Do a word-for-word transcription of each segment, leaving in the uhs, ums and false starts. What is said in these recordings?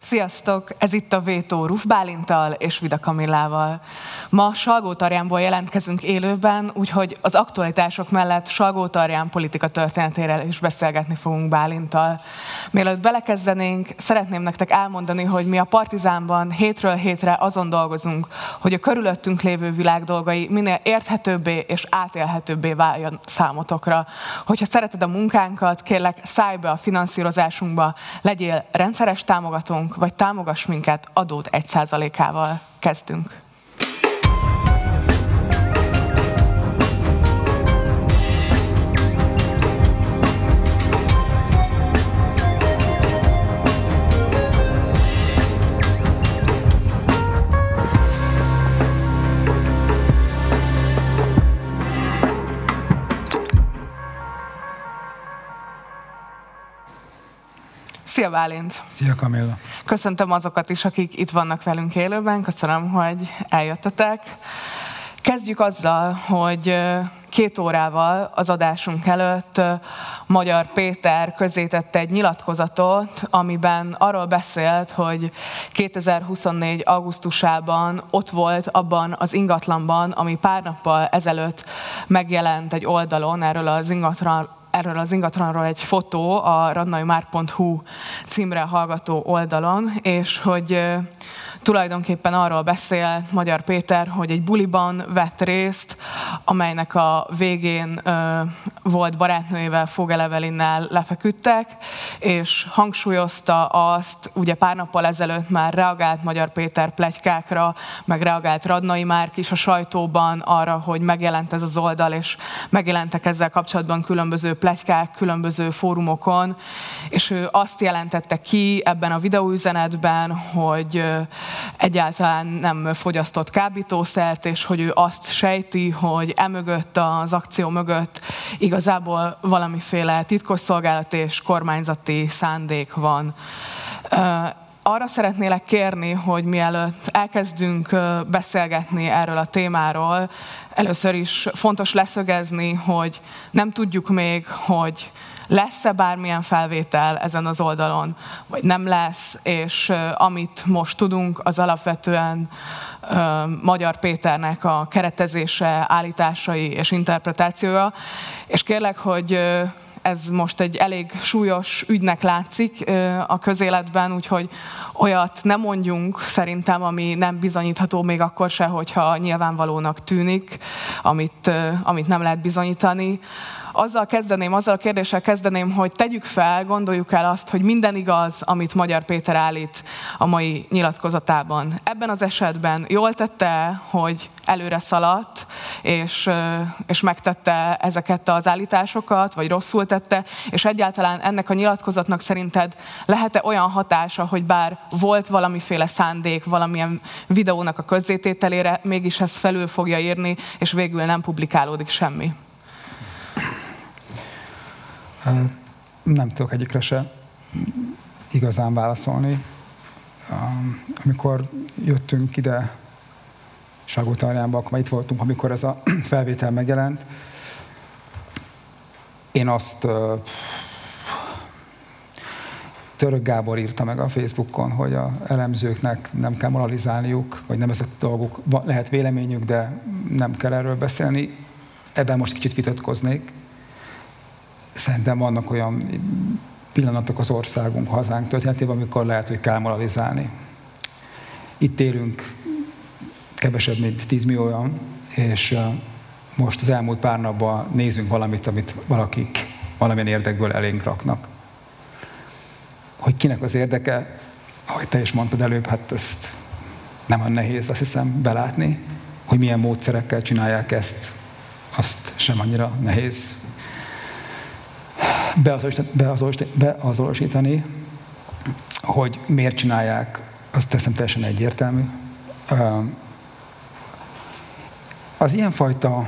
Sziasztok! Ez itt a Vétó Ruf Bálinttal és Vida Kamillával. Ma Salgótarjánból jelentkezünk élőben, úgyhogy az aktualitások mellett Salgótarján politika történetéről is beszélgetni fogunk Bálinttal. Mielőtt belekezdenénk, szeretném nektek elmondani, hogy mi a Partizánban hétről hétre azon dolgozunk, hogy a körülöttünk lévő világ dolgai minél érthetőbbé és átélhetőbbé váljon számotokra. Hogyha szereted a munkánkat, kérlek, szállj be a finanszírozásunkba, legyél rendszeres támogatónk, vagy támogass minket adód egy százalékával. Kezdünk! Szia Bálint! Szia Kamilla! Köszöntöm azokat is, akik itt vannak velünk élőben. Köszönöm, hogy eljöttetek. Kezdjük azzal, hogy két órával az adásunk előtt Magyar Péter közzétette egy nyilatkozatot, amiben arról beszélt, hogy kétezer-huszonnégy augusztusában ott volt abban az ingatlanban, ami pár nappal ezelőtt megjelent egy oldalon erről az ingatlan Erről az ingatlanról egy fotó a radnaimárk pont hu címre hallgató oldalon, és hogy tulajdonképpen arról beszél Magyar Péter, hogy egy buliban vett részt, amelynek a végén ö, volt barátnőjével, Fogel Evelynnel lefeküdtek, és hangsúlyozta azt, ugye pár nappal ezelőtt már reagált Magyar Péter pletykákra, meg reagált Radnai Márk is a sajtóban arra, hogy megjelent ez az oldal, és megjelentek ezzel kapcsolatban különböző pletykák, különböző fórumokon, és ő azt jelentette ki ebben a videóüzenetben, hogy egyáltalán nem fogyasztott kábítószert, és hogy ő azt sejti, hogy emögött, az akció mögött igazából valamiféle titkosszolgálati és kormányzati szándék van. Arra szeretnélek kérni, hogy mielőtt elkezdünk beszélgetni erről a témáról, először is fontos leszögezni, hogy nem tudjuk még, hogy lesz-e bármilyen felvétel ezen az oldalon, vagy nem lesz, és uh, amit most tudunk, az alapvetően uh, Magyar Péternek a keretezése, állításai és interpretációja. És kérlek, hogy uh, ez most egy elég súlyos ügynek látszik uh, a közéletben, úgyhogy olyat nem mondjunk szerintem, ami nem bizonyítható még akkor se, hogyha nyilvánvalónak tűnik, amit, uh, amit nem lehet bizonyítani. Azzal kezdeném, azzal a kérdéssel kezdeném, hogy tegyük fel, gondoljuk el azt, hogy minden igaz, amit Magyar Péter állít a mai nyilatkozatában. Ebben az esetben jól tette, hogy előre szaladt, és, és megtette ezeket az állításokat, vagy rosszul tette, és egyáltalán ennek a nyilatkozatnak szerinted lehet-e olyan hatása, hogy bár volt valamiféle szándék, valamilyen videónak a közzétételére, mégis ezt felül fogja írni, és végül nem publikálódik semmi? Nem tudok egyikre se igazán válaszolni. Amikor jöttünk ide Salgótarjánba, akkor itt voltunk, amikor ez a felvétel megjelent. Én azt Török Gábor írta meg a Facebookon, hogy az elemzőknek nem kell moralizálniuk, vagy nem ezek a dolgok, lehet véleményük, de nem kell erről beszélni. Ebben most kicsit vitatkoznék. Szerintem vannak olyan pillanatok az országunk, hazánk történetében, amikor lehet, hogy kell moralizálni. Itt élünk kevesebb, mint tíz millióan, és most az elmúlt pár napban nézünk valamit, amit valakik valamilyen érdekből elénk raknak. Hogy kinek az érdeke, ahogy te is mondtad előbb, hát ezt nem olyan nehéz, azt hiszem, belátni, hogy milyen módszerekkel csinálják ezt, azt sem annyira nehéz beazonosítani, hogy miért csinálják, azt teszem teljesen egyértelmű. Az ilyenfajta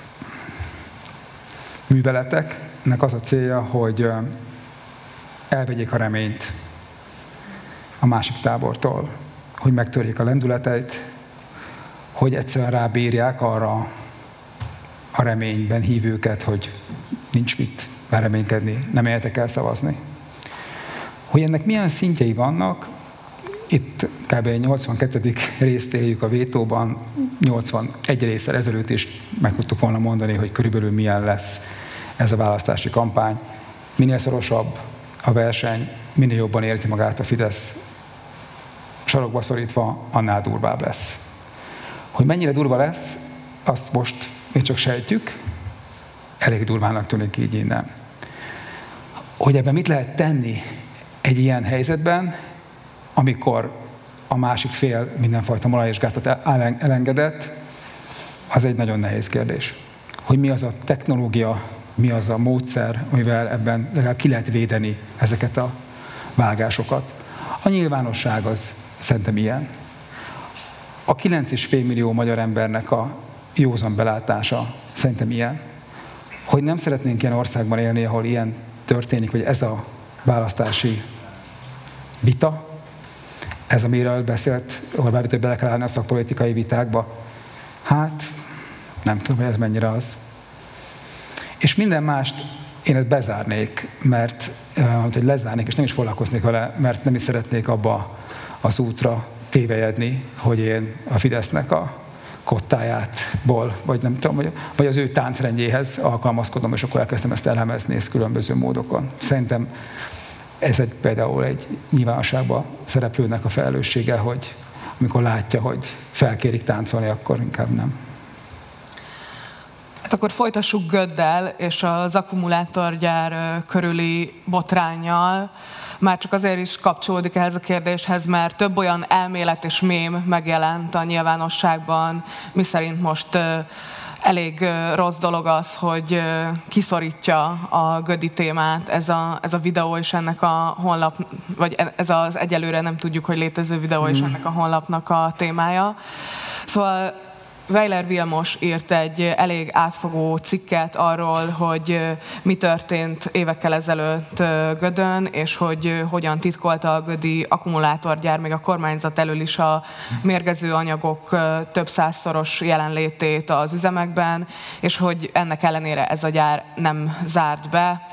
műveleteknek az a célja, hogy elvegyék a reményt a másik tábortól, hogy megtörjék a lendületeit, hogy egyszerűen rábírják arra a reményben hívőket, hogy nincs mit reménykedni, nem éltek el szavazni. Hogy ennek milyen szintjei vannak, itt kb. nyolcvankettedik részt éljük a vétóban, nyolcvanegy részsel ezelőtt is meg tudtuk volna mondani, hogy körülbelül milyen lesz ez a választási kampány. Minél szorosabb a verseny, minél jobban érzi magát a Fidesz sarokba szorítva, annál durvább lesz. Hogy mennyire durva lesz, azt most még csak sejtjük, elég durvának tűnik így innen. Hogy ebben mit lehet tenni egy ilyen helyzetben, amikor a másik fél mindenfajta morális és gátat elengedett, az egy nagyon nehéz kérdés. Hogy mi az a technológia, mi az a módszer, amivel ebben legalább ki lehet védeni ezeket a vágásokat. A nyilvánosság az szerintem ilyen. A kilenc egész öt millió magyar embernek a józan belátása szerintem ilyen. Hogy nem szeretnénk ilyen országban élni, ahol ilyen történik, hogy ez a választási vita, ez, amiről beszélt Orbán Viktor, hogy bele kell állni a szakpolitikai vitákba. Hát, nem tudom, hogy ez mennyire az. És minden mást én ezt bezárnék, mert hogy lezárnék, és nem is foglalkoznék vele, mert nem is szeretnék abba az útra tévejedni, hogy én a Fidesznek a kottájátból, vagy nem tudom, vagy az ő táncrendjéhez alkalmazkodom, és akkor elkezdtem ezt elemezni ezt különböző módokon. Szerintem ez egy, például egy nyilvánosságban szereplőnek a felelőssége, hogy amikor látja, hogy felkérik táncolni, akkor inkább nem. Hát akkor folytassuk Göddel és az akkumulátorgyár körüli botránnyal. Már csak azért is kapcsolódik ehhez a kérdéshez, mert több olyan elmélet és mém megjelent a nyilvánosságban, miszerint most elég rossz dolog az, hogy kiszorítja a Gödi témát ez a, ez a videó és ennek a honlap, vagy ez az egyelőre nem tudjuk, hogy létező videó és ennek a honlapnak a témája. Szóval Weiler Vilmos írt egy elég átfogó cikket arról, hogy mi történt évekkel ezelőtt Gödön, és hogy hogyan titkolta a gödi akkumulátorgyár, még a kormányzat elől is a mérgező anyagok több százszoros jelenlétét az üzemekben, és hogy ennek ellenére ez a gyár nem zárt be.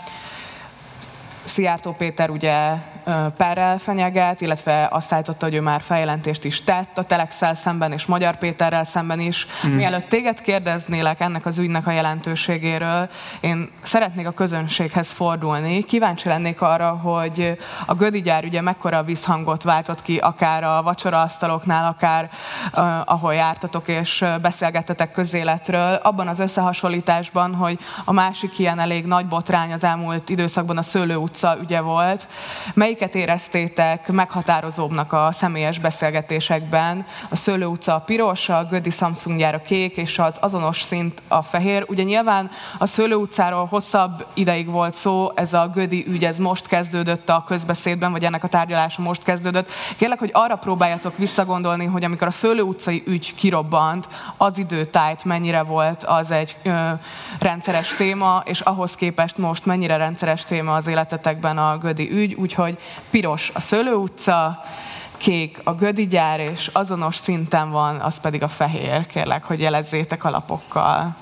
Szijjártó Péter ugye perrel fenyeget, illetve azt állította, hogy ő már feljelentést is tett a Telexsel szemben és Magyar Péterrel szemben is. Mm. Mielőtt téged kérdeznélek ennek az ügynek a jelentőségéről, én szeretnék a közönséghez fordulni. Kíváncsi lennék arra, hogy a Gödi gyár ugye mekkora visszhangot váltott ki, akár a vacsoraasztaloknál, akár uh, ahol jártatok és beszélgettetek közéletről, abban az összehasonlításban, hogy a másik ilyen elég nagy botrány az elmúlt időszakban a Szőlő utca ügye volt. Melyiket éreztétek meghatározóbbnak a személyes beszélgetésekben? A Szőlő utca a piros, a Gödi Samsung gyár a kék, és az azonos szint a fehér. Ugye nyilván a Szőlő utcáról hosszabb ideig volt szó, ez a Gödi ügy, ez most kezdődött a közbeszédben, vagy ennek a tárgyalása most kezdődött. Kérlek, hogy arra próbáljatok visszagondolni, hogy amikor a Szőlő utcai ügy kirobbant, az időtájt mennyire volt az egy ö, rendszeres téma, és ahhoz képest most mennyire rendszeres téma az életetekben a Gödi ügy, úgyhogy piros a Szőlő utca, kék a Gödi gyár, és azonos szinten van, az pedig a fehér. Kérlek, hogy jelezzétek alapokkal.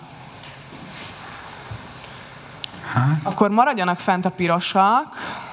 Hát. Akkor maradjanak fent a pirosak.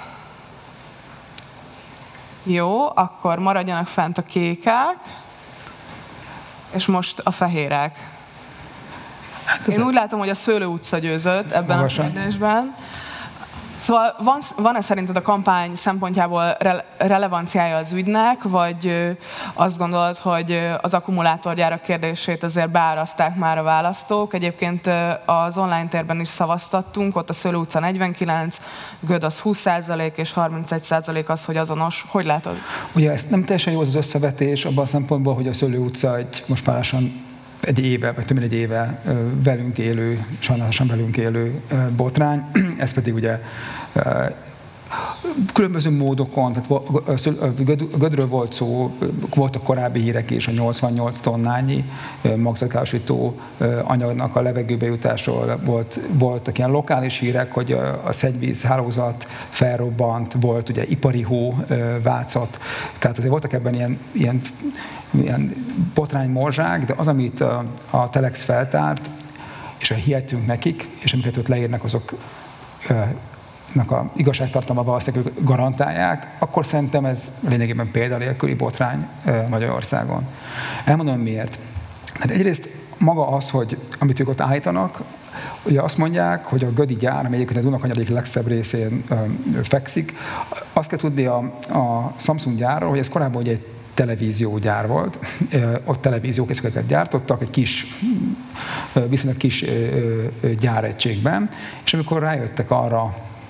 Jó, akkor maradjanak fent a kékek, és most a fehérek. Hát Én úgy látom, hogy a Szőlő utca győzött ebben Magasan. a kérdésben. Szóval van, van-e szerinted a kampány szempontjából re, relevanciája az ügynek, vagy azt gondolod, hogy az akkumulátorgyárak kérdését azért beáraszták már a választók? Egyébként az online térben is szavaztattunk, ott a Szőlő utca negyvenkilenc, Göd az húsz százalék, és harmincegy százalék az, hogy azonos. Hogy látod? Ugye ez nem teljesen jó az összevetés abban a szempontból, hogy a Szőlő utca egy most már lassan egy éve, vagy több mint egy éve velünk élő, sajnálatosan velünk élő botrány. Ez pedig ugye különböző módokon, tehát Gödről volt szó, voltak korábbi hírek is, a nyolcvannyolc tonnányi magzatkárosító anyagnak a levegőbe jutásról volt, voltak ilyen lokális hírek, hogy a szennyvíz hálózat felrobbant, volt ugye ipari hó Vácot, tehát azért voltak ebben ilyen, ilyen, ilyen botránymorzsák, de az, amit a, a Telex feltárt, és hihetünk nekik, és amiket ott leírnak, azok a igazságtartalma valószínűleg garantálják, akkor szerintem ez lényegében példanélküli botrány Magyarországon. Elmondom miért. Hát egyrészt maga az, hogy amit ők ott állítanak, ugye azt mondják, hogy a Gödi gyár, ami egyébként a Dunakanyar egyik legszebb részén fekszik, azt kell tudni a, a Samsung gyárról, hogy ez korábban ugye egy televíziógyár volt, ott televíziókészülékeket gyártottak egy kis, viszonylag kis gyáregységben, és amikor rájöttek arra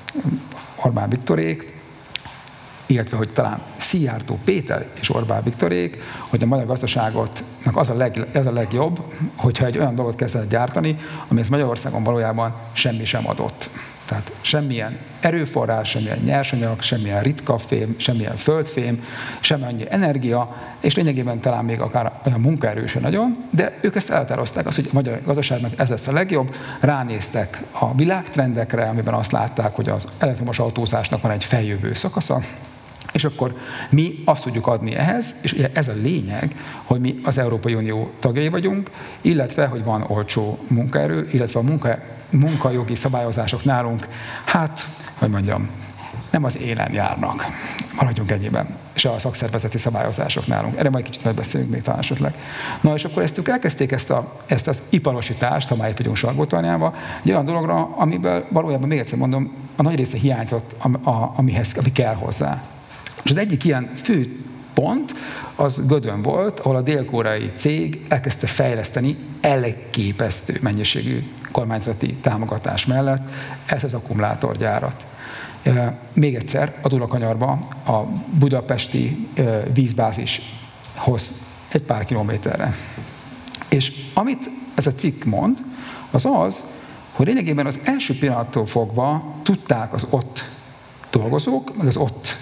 Orbán Viktorék, illetve hogy talán Szijjártó Péter és Orbán Viktorék, hogy a magyar gazdaságotnak az a, leg, az a legjobb, hogyha egy olyan dolgot kezdett gyártani, ami ez Magyarországon valójában semmi sem adott. Tehát semmilyen erőforrás, semmilyen nyersanyag, semmilyen ritka fém, semmilyen földfém, semmilyen annyi energia, és lényegében talán még akár olyan munkaerő sem nagyon, de ők ezt elhatározták, azt, hogy a magyar gazdaságnak ez lesz a legjobb, ránéztek a világtrendekre, amiben azt látták, hogy az elektromos autózásnak van egy feljövő szakasza, és akkor mi azt tudjuk adni ehhez, és ugye ez a lényeg, hogy mi az Európai Unió tagjai vagyunk, illetve, hogy van olcsó munkaerő, illetve a munka, munkajogi szabályozások nálunk, hát, hogy mondjam, nem az élen járnak. Maradjunk ennyiben. És a szakszervezeti szabályozások nálunk. Erre majd kicsit megbeszélünk még talán esetleg. Na és akkor ezt ők elkezdték ezt, a, ezt az iparosítást, ha már itt vagyunk Sargótornyában, egy olyan dologra, amiben valójában még egyszer mondom, a nagy része hiányzott, amihez, ami kell hozzá. És az egyik ilyen fő pont az Gödön volt, ahol a dél-koreai cég elkezdte fejleszteni elképesztő mennyiségű kormányzati támogatás mellett ezt az akkumulátorgyárat. Még egyszer, a Dunakanyarban a budapesti vízbázishoz egy pár kilométerre. És amit ez a cikk mond, az az, hogy lényegében az első pillanattól fogva tudták az ott dolgozók, meg az ott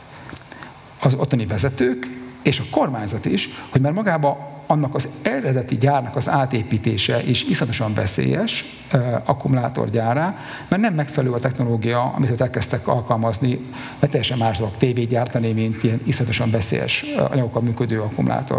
az ottani vezetők, és a kormányzat is, hogy már magában annak az eredeti gyárnak az átépítése is iszonyatosan veszélyes uh, akkumulátorgyárá, mert nem megfelelő a technológia, amit elkezdtek alkalmazni, mert teljesen más dolog tévét gyártani, mint ilyen iszonyatosan veszélyes anyagokkal működő akkumulátor.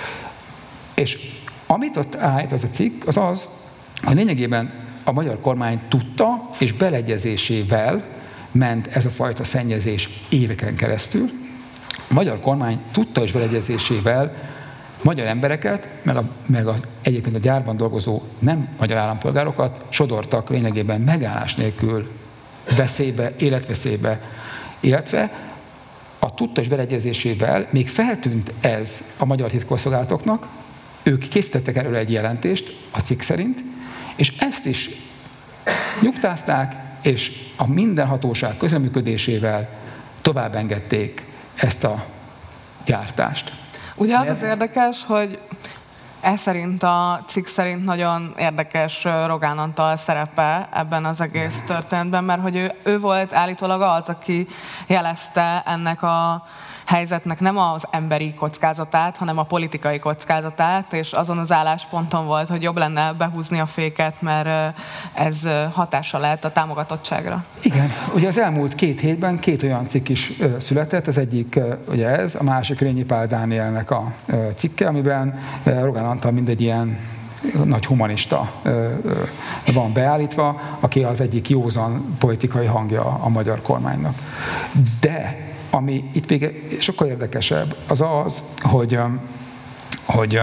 És amit ott állít az a cikk, az az, hogy lényegében a magyar kormány tudta, és beleegyezésével ment ez a fajta szennyezés éveken keresztül. A magyar kormány tudta és beleegyezésével magyar embereket, meg, a, meg az egyébként a gyárban dolgozó nem magyar állampolgárokat sodortak lényegében megállás nélkül veszélybe, életveszélybe, illetve a tudta és beleegyezésével még feltűnt ez a magyar titkosszolgálatoknak, ők készítettek erről egy jelentést, a cikk szerint, és ezt is nyugtázták, és a minden hatóság közreműködésével tovább engedték ezt a gyártást. Ugye az az érdekes, hogy ez szerint a cikk szerint nagyon érdekes Rogán Antal szerepe ebben az egész történetben, mert hogy ő, ő volt állítólag az, aki jelezte ennek a helyzetnek nem az emberi kockázatát, hanem a politikai kockázatát, és azon az állásponton volt, hogy jobb lenne behúzni a féket, mert ez hatással lehet a támogatottságra. Igen, ugye az elmúlt két hétben két olyan cikk is született, az egyik ugye ez, a másik Rényi Pál Dánielnek a cikke, amiben Rogán Antal mindegy ilyen nagy humanista van beállítva, aki az egyik józan politikai hangja a magyar kormánynak. De ami itt még sokkal érdekesebb, az az, hogy, hogy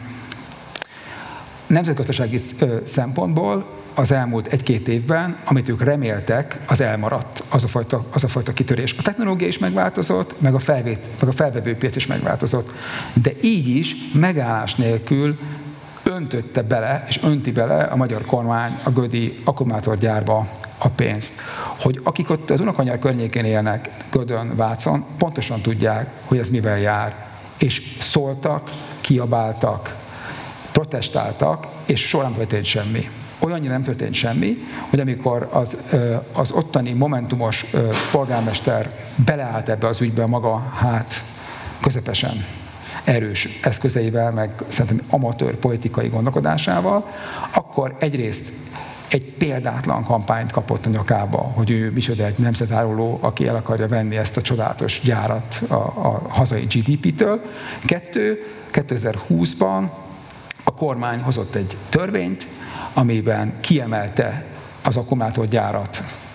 nemzetgazdasági szempontból az elmúlt egy-két évben, amit ők reméltek, az elmaradt, az a fajta, az a fajta kitörés. A technológia is megváltozott, meg a, felvét, meg a felvevőpiac is megváltozott. De így is megállás nélkül öntötte bele, és önti bele a magyar kormány a gödi akkumulátorgyárba a pénzt. Hogy akik ott az Dunakanyar környékén élnek, Gödön, Vácon, pontosan tudják, hogy ez mivel jár. És szóltak, kiabáltak, protestáltak, és soha nem történt semmi. Olyannyira nem történt semmi, hogy amikor az, az ottani momentumos polgármester beleállt ebbe az ügybe maga, hát közepesen erős eszközeivel, meg szerintem amatőr politikai gondolkodásával, akkor egyrészt egy példátlan kampányt kapott a nyakába, hogy ő micsoda egy nemzetáruló, aki el akarja venni ezt a csodálatos gyárat a, a hazai gé dé pé-től. Kettő, kétezer-húszban a kormány hozott egy törvényt, amiben kiemelte az akkumulátorgyárat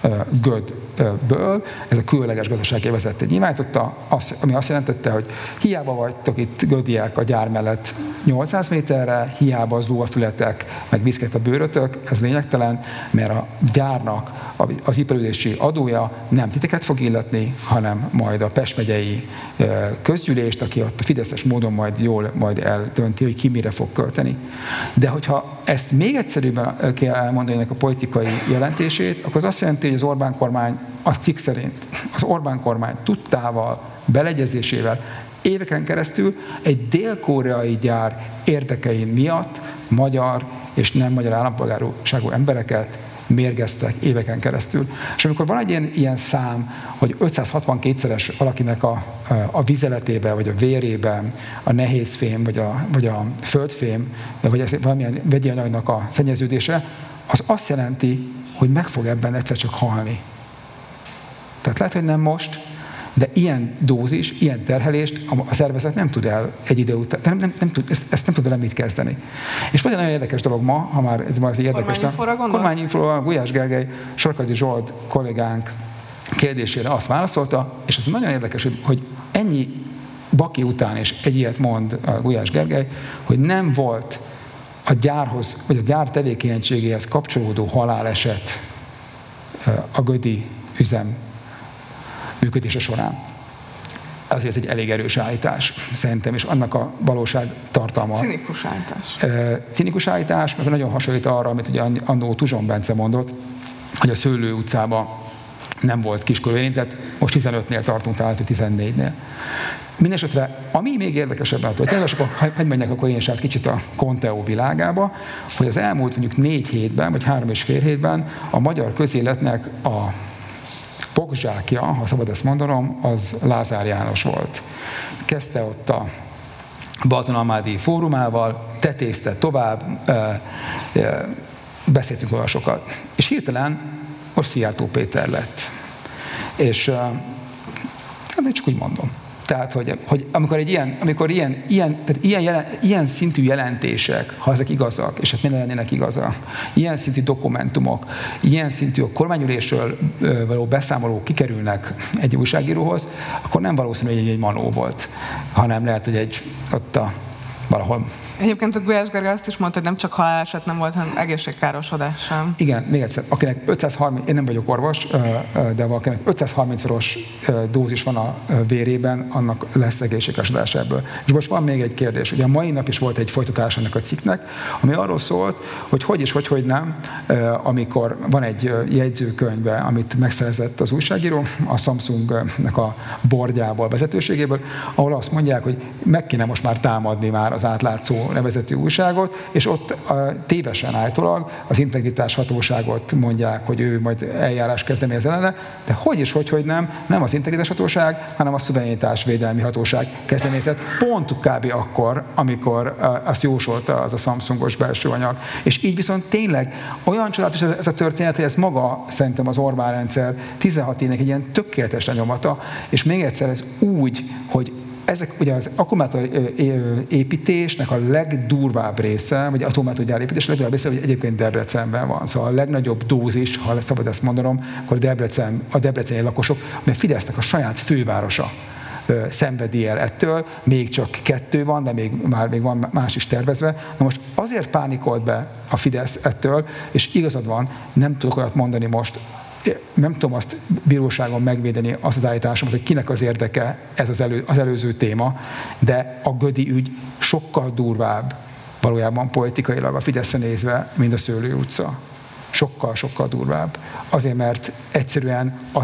Gödből, ez a különleges gazdasági övezetet nyilvánította, ami azt jelentette, hogy hiába vagytok itt gödiek a gyár mellett nyolcszáz méterre, hiába az lóafületek, meg viszket a bőrötök, ez lényegtelen, mert a gyárnak az iparülési adója nem titeket fog illetni, hanem majd a Pest megyei közgyűlést, aki ott a fideszes módon majd jól majd eldönti, hogy ki mire fog költeni. De hogyha ezt még egyszerűbben kell elmondani ennek a politikai jelentését, akkor az azt jelenti, hogy az Orbán kormány a cikk szerint az Orbán kormány tudtával, beleegyezésével éveken keresztül egy dél-koreai gyár érdekein miatt magyar és nem magyar állampolgárságú embereket mérgeztek éveken keresztül. És amikor van egy ilyen, ilyen szám, hogy ötszázhatvankétszeres valakinek a, a vizeletébe, vagy a vérében a nehézfém, vagy a, vagy a földfém, vagy ez valamilyen vegyi anyagnak a szennyeződése, az azt jelenti, hogy meg fog ebben egyszer csak halni. Tehát lehet, hogy nem most, de ilyen dózis, ilyen terhelést a szervezet nem tud el egy idő után, nem, nem, nem tud, ezt, ezt nem tud vele mit kezdeni. És vagy egy nagyon érdekes dolog ma, ha már ez ma az érdekes. Kormányinfóra Gulyás Gergely, Sarkadi Zsolt kollégánk kérdésére azt válaszolta, és az nagyon érdekes, hogy, hogy ennyi baki után is egy ilyet mond a Gulyás Gergely, hogy nem volt a gyárhoz, vagy a gyár tevékenységéhez kapcsolódó haláleset a gödi üzem működése során. Azért ez egy elég erős állítás, szerintem, és annak a valóság tartalma. Cinikus állítás. Cinikus állítás, meg nagyon hasonlít arra, amit ugye annó Tuzson Bence mondott, hogy a Szőlő utcában nem volt kiskorú érintett, most tizenötnél tartunk, tehát tizennégynél. Mindenesetre, ami még érdekesebben a történet, akkor hagyj menjek akkor én is át kicsit a Conteo világába, hogy az elmúlt mondjuk négy hétben, vagy három és fél hétben a magyar közéletnek a pokzsákja, ha szabad ezt mondanom, az Lázár János volt. Kezdte ott a Balatonalmádi fórumával, tetézte tovább, beszéltünk olyan sokat. És hirtelen most Szijjártó Péter lett. És hát csak úgy mondom. Tehát, hogy, hogy amikor, egy ilyen, amikor ilyen, ilyen, tehát ilyen, jelen, ilyen szintű jelentések, ha ezek igazak, és hát minden lennének igazak, ilyen szintű dokumentumok, ilyen szintű a kormányülésről való beszámolók kikerülnek egy újságíróhoz, akkor nem valószínű, hogy egy manó volt, hanem lehet, hogy egy ott a valahol. Egyébként a Gulyás Gergely azt is mondta, hogy nem csak haláleset nem volt, hanem egészségkárosodás sem. Igen, még egyszer, akinek ötszázharminc, én nem vagyok orvos, de valakinek ötszázharmincszoros dózis van a vérében, annak lesz egészségkárosodás ebből. És most van még egy kérdés. Ugye a mai nap is volt egy folytatás ennek a cikknek, ami arról szólt, hogy hogy és hogy, hogy nem, amikor van egy jegyzőkönyve, amit megszerezett az újságíró, a Samsungnak a bordjából, vezetőségéből, ahol azt mondják, hogy meg kéne most már támadni már az Átlátszó nevezetű újságot, és ott a, tévesen állítólag az integritás hatóságot mondják, hogy ő majd eljárás kezdeményez ellene, de hogy is, hogy, hogy nem, nem az integritás hatóság, hanem a szuverenitásvédelmi hatóság kezdeményezett pont kb. Akkor, amikor azt jósolta az a Samsungos belső anyag. És így viszont tényleg olyan csodálatos ez a történet, hogy ez maga szerintem az Orbán rendszer tizenhat évnek egy ilyen tökéletes lenyomata, és még egyszer ez úgy, hogy ezek ugye az akkumulátor építésnek a legdurvább része, vagy akkumulátorgyár építés a legdurvább része, hogy egyébként Debrecenben van. Szóval a legnagyobb dózis, ha szabad ezt mondanom, akkor Debrecen, a debreceni lakosok, mert Fidesznek a saját fővárosa szenvedi el ettől, még csak kettő van, de még, már még van más is tervezve. Na most azért pánikolt be a Fidesz ettől, és igazad van, nem tudok olyat mondani most, nem tudom azt bíróságon megvédeni azt az állításomat, hogy kinek az érdeke ez az, elő, az előző téma, de a gödi ügy sokkal durvább valójában politikailag a Fideszre nézve, mint a Szőlő utca. Sokkal-sokkal durvább. Azért, mert egyszerűen a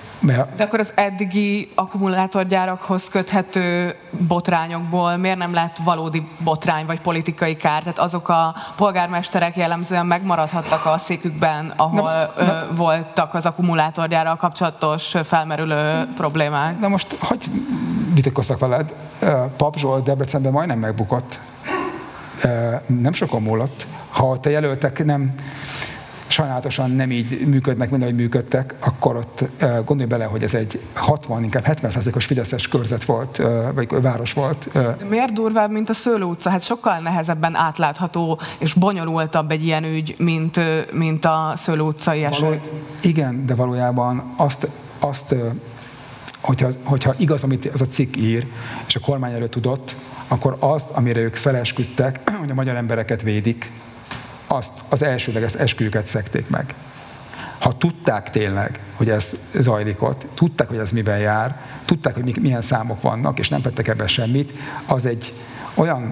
De akkor az eddigi akkumulátorgyárakhoz köthető botrányokból miért nem lett valódi botrány vagy politikai kár? Tehát azok a polgármesterek jellemzően megmaradhattak a székükben, ahol na, na, voltak az akkumulátorgyárral kapcsolatos felmerülő problémák. Na most, hogy vitatkozzak veled, Pap Zsolt Debrecenben majdnem megbukott. Nem sokan múlott. Ha te jelöltek nem sajnálatosan nem így működnek, mint ahogy működtek, akkor ott gondolj bele, hogy ez egy hatvan, inkább hetven százalékos fideszes körzet volt, vagy város volt. De miért durvább, mint a Szőlő utca? Hát sokkal nehezebben átlátható és bonyolultabb egy ilyen ügy, mint, mint a Szőlő utcai eset. Való, igen, de valójában azt, azt hogyha, hogyha igaz, amit az a cikk ír, és a kormány erről tudott, akkor azt, amire ők felesküdtek, hogy a magyar embereket védik, azt az elsődleges esküjüket szekték meg. Ha tudták tényleg, hogy ez zajlik ott, tudták, hogy ez miben jár, tudták, hogy milyen számok vannak, és nem tettek ebben semmit, az egy olyan,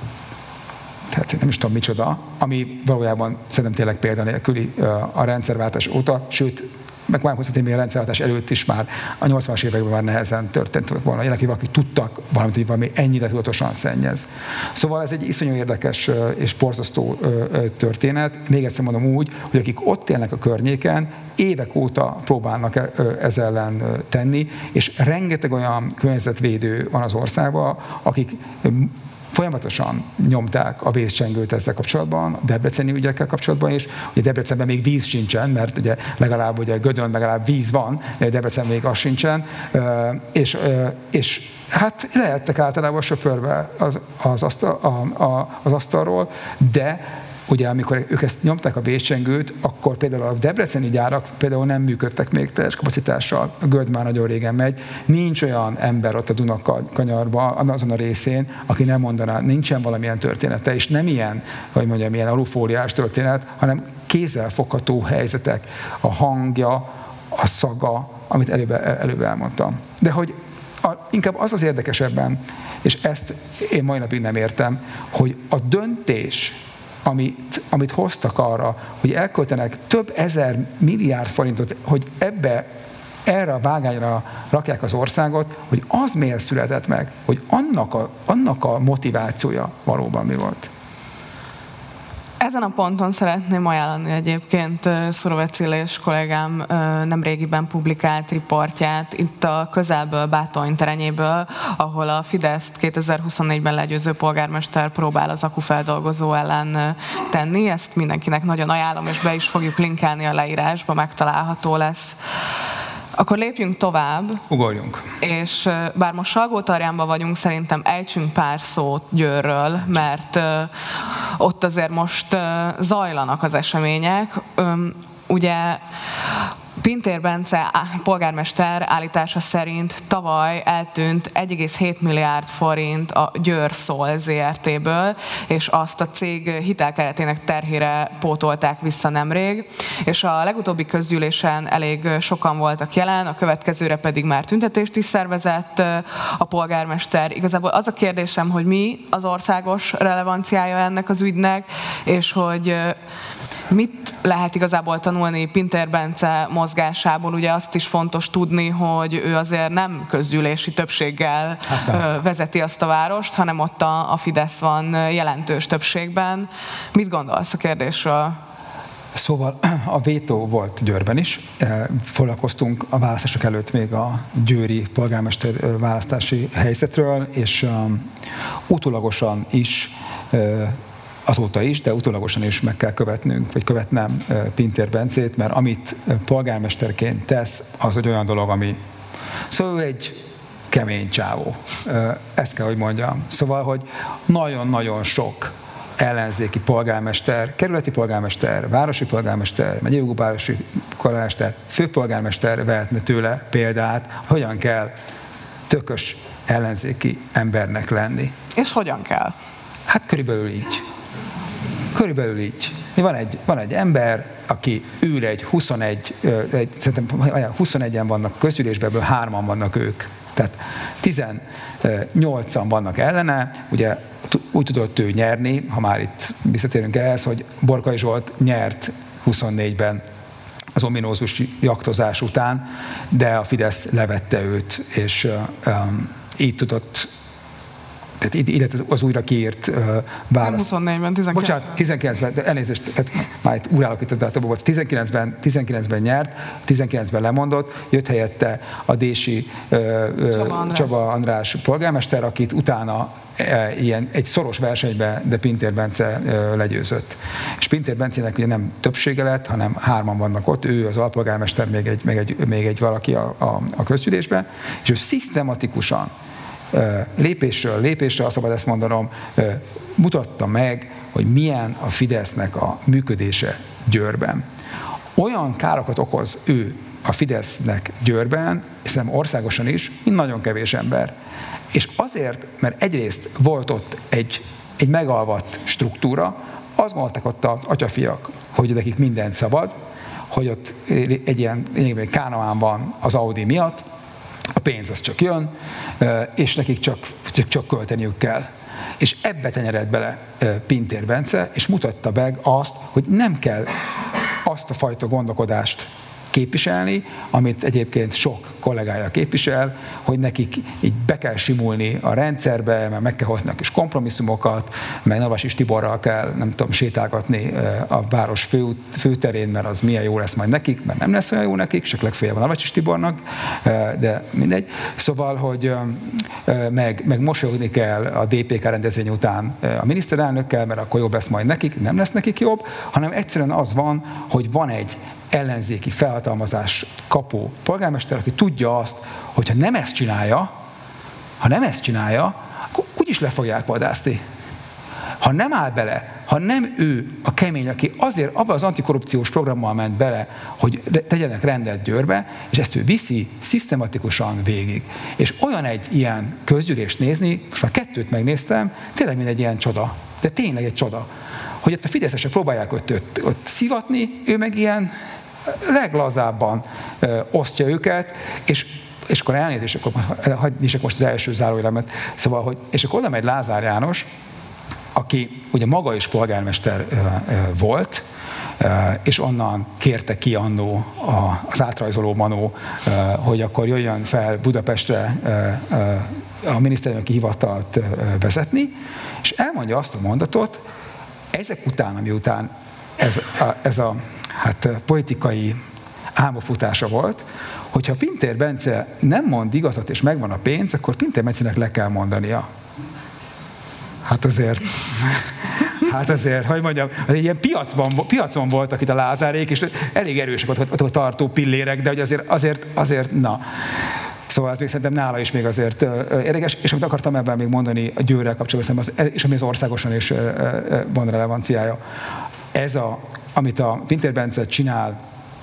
tehát nem is tudom micsoda, ami valójában szerintem tényleg példanélküli a rendszerváltás óta, sőt, meg már hozzá, hogy a rendszerváltás előtt is már a nyolcvanas években már nehezen történt volna. Ilyenek, akik tudtak valamit, hogy valami ennyire tudatosan szennyez. Szóval ez egy iszonyú érdekes és borzasztó történet. Még egyszer mondom úgy, hogy akik ott élnek a környéken, évek óta próbálnak ez ellen tenni, és rengeteg olyan környezetvédő van az országban, akik folyamatosan nyomták a vészcsengőt ezzel kapcsolatban, a debreceni ügyekkel kapcsolatban is. Ugye Debrecenben még víz sincsen, mert ugye legalább ugye Gödön legalább víz van, Debrecen még az sincsen, és, és hát lehettek általában söpörve az, az, asztal, a, a, az asztalról, de ugye amikor ők ezt nyomták a vészcsengőt, akkor például a debreceni gyárak például nem működtek még teljes kapacitással, a Göd már nagyon régen megy, nincs olyan ember ott a Dunakanyarban, azon a részén, aki nem mondaná, nincsen valamilyen története, és nem ilyen, hogy mondjam, ilyen alufóliás történet, hanem kézzelfogható helyzetek, a hangja, a szaga, amit előbb, előbb elmondtam. De hogy a, inkább az az érdekesebben, és ezt én mai napig nem értem, hogy a döntés, Amit, amit hoztak arra, hogy elköltenek több ezer milliárd forintot, hogy ebbe, erre a vágányra rakják az országot, hogy az miért született meg, hogy annak a, annak a motivációja valóban mi volt. Ezen a ponton szeretném ajánlani egyébként Szurovec Illés kollégám nemrégiben publikált riportját itt a közelből, Bátony terenyéből, ahol a Fideszt kétezer-huszonnégyben legyőző polgármester próbál az akufeldolgozó ellen tenni. Ezt mindenkinek nagyon ajánlom, és be is fogjuk linkelni a leírásba, megtalálható lesz. Akkor lépjünk tovább. Ugorjunk. És bár most Salgótarjánban vagyunk, szerintem ejtsünk pár szót Győrről, mert ott azért most zajlanak az események. Ugye Pintér Bence polgármester állítása szerint tavaly eltűnt egy egész hét milliárd forint a Győr Szol zé er té-ből, és azt a cég hitelkeretének terhére pótolták vissza nemrég, és a legutóbbi közgyűlésen elég sokan voltak jelen, a következőre pedig már tüntetést is szervezett a polgármester. Igazából az a kérdésem, hogy mi az országos relevanciája ennek az ügynek, és hogy mit lehet igazából tanulni Pintér Bence mozgásából? Ugye azt is fontos tudni, hogy ő azért nem közgyűlési többséggel hát vezeti azt a várost, hanem ott a, a Fidesz van jelentős többségben. Mit gondolsz a kérdésről? Szóval a vétó volt Győrben is. Foglalkoztunk a választások előtt még a győri polgármester választási helyzetről, és um, utólagosan is azóta is, de utólagosan is meg kell követnünk, vagy követnem Pintér Bencét, mert amit polgármesterként tesz, az egy olyan dolog, ami... Szóval egy kemény csávó. Ezt kell, hogy mondjam. Szóval, hogy nagyon-nagyon sok ellenzéki polgármester, kerületi polgármester, városi polgármester, megyei városi polgármester, főpolgármester vehetne tőle példát, hogyan kell tökös ellenzéki embernek lenni. És hogyan kell? Hát körülbelül így. Körülbelül így. Van egy, van egy ember, aki ül egy huszonegy, egy, szerintem huszonegyen vannak a közgyűlésben, ebből hárman vannak ők. Tehát tizennyolcan vannak ellene, ugye úgy tudott ő nyerni, ha már itt visszatérünk ehhez, hogy Borkai Zsolt nyert huszonnégyben az ominózus jaktozás után, de a Fidesz levette őt, és um, így tudott tehát így lett az újra kiírt uh, válasz. Nem huszonnégyben, tizenkilencben. Bocsánat, tizenkilencben, de elnézést, tehát már itt urálok itt a dátumban volt. tizenkilencben, tizenkilencben nyert, tizenkilencben lemondott, jött helyette a dési uh, Csaba, András. Csaba András polgármester, akit utána e, ilyen, egy szoros versenyben, de Pintér Bence uh, legyőzött. És Pintér Bencének ugye nem többsége lett, hanem hárman vannak ott, ő az alpolgármester, még egy, még egy, még egy valaki a, a, a közgyűlésben, és ő szisztematikusan lépésről lépésre, azt szabad ezt mondanom, mutatta meg, hogy milyen a Fidesznek a működése Győrben. Olyan károkat okoz ő a Fidesznek Győrben, és szerintem országosan is, mint nagyon kevés ember. És azért, mert egyrészt volt ott egy, egy megalvadt struktúra, azt gondolták ott az atyafiak, hogy nekik mindent szabad, hogy ott egy ilyen Kánaán van az Audi miatt, a pénz az csak jön, és nekik csak, csak, csak költeniük kell. És ebbe tenyered bele Pintér Bence, és mutatta meg azt, hogy nem kell azt a fajta gondolkodást képviselni, amit egyébként sok kollégája képvisel, hogy nekik így be kell simulni a rendszerbe, mert meg kell hozni a kis kompromisszumokat, meg Navracsics Tiborral kell, nem tudom, sétálgatni a város fő, főterén, mert az milyen jó lesz majd nekik, mert nem lesz olyan jó nekik, csak legfeljebb a Navracsics Tibornak, de mindegy. Szóval, hogy meg, meg mosolyogni kell a dé pé ká rendezvény után a miniszterelnökkel, mert akkor jobb lesz majd nekik, nem lesz nekik jobb, hanem egyszerűen az van, hogy van egy ellenzéki felhatalmazás kapó polgármester, aki tudja azt, hogy ha nem ezt csinálja, ha nem ezt csinálja, akkor úgyis le fogják vadászni. Ha nem áll bele, ha nem ő a kemény, aki azért abban az antikorrupciós programmal ment bele, hogy tegyenek rendet Győrbe, és ezt ő viszi szisztematikusan végig. És olyan egy ilyen közgyűlést nézni, most már kettőt megnéztem, tényleg mint egy ilyen csoda, de tényleg egy csoda, hogy ott a fideszesek próbálják ott, ott, ott szivatni, ő meg ilyen leglazábban ö, osztja őket, és, és akkor elnézést, akkor hagyj nyissak most az első zárójelemet, szóval, hogy, és akkor oda megy Lázár János, aki ugye maga is polgármester ö, ö, volt, ö, és onnan kérte ki annó az átrajzoló Manó, ö, hogy akkor jöjjön fel Budapestre ö, ö, a miniszterelnöki hivatalt ö, vezetni, és elmondja azt a mondatot, ezek után, ami után ez a, ez a hát, politikai álmofutása volt, hogyha Pintér Bence nem mond igazat és megvan a pénz, akkor Pintér Bencének le kell mondania. Hát azért, hát azért, hogy mondjam, egy ilyen piacban, piacon voltak itt a Lázárék, és elég erősek ott a tartó pillérek, de hogy azért, azért, azért na. Szóval ez még szerintem nála is még azért érdekes, és amit akartam ebben még mondani a Győrrel kapcsolatban, az, és ami az országosan is van relevanciája. Ez, a, amit a Pintér Bence csinál,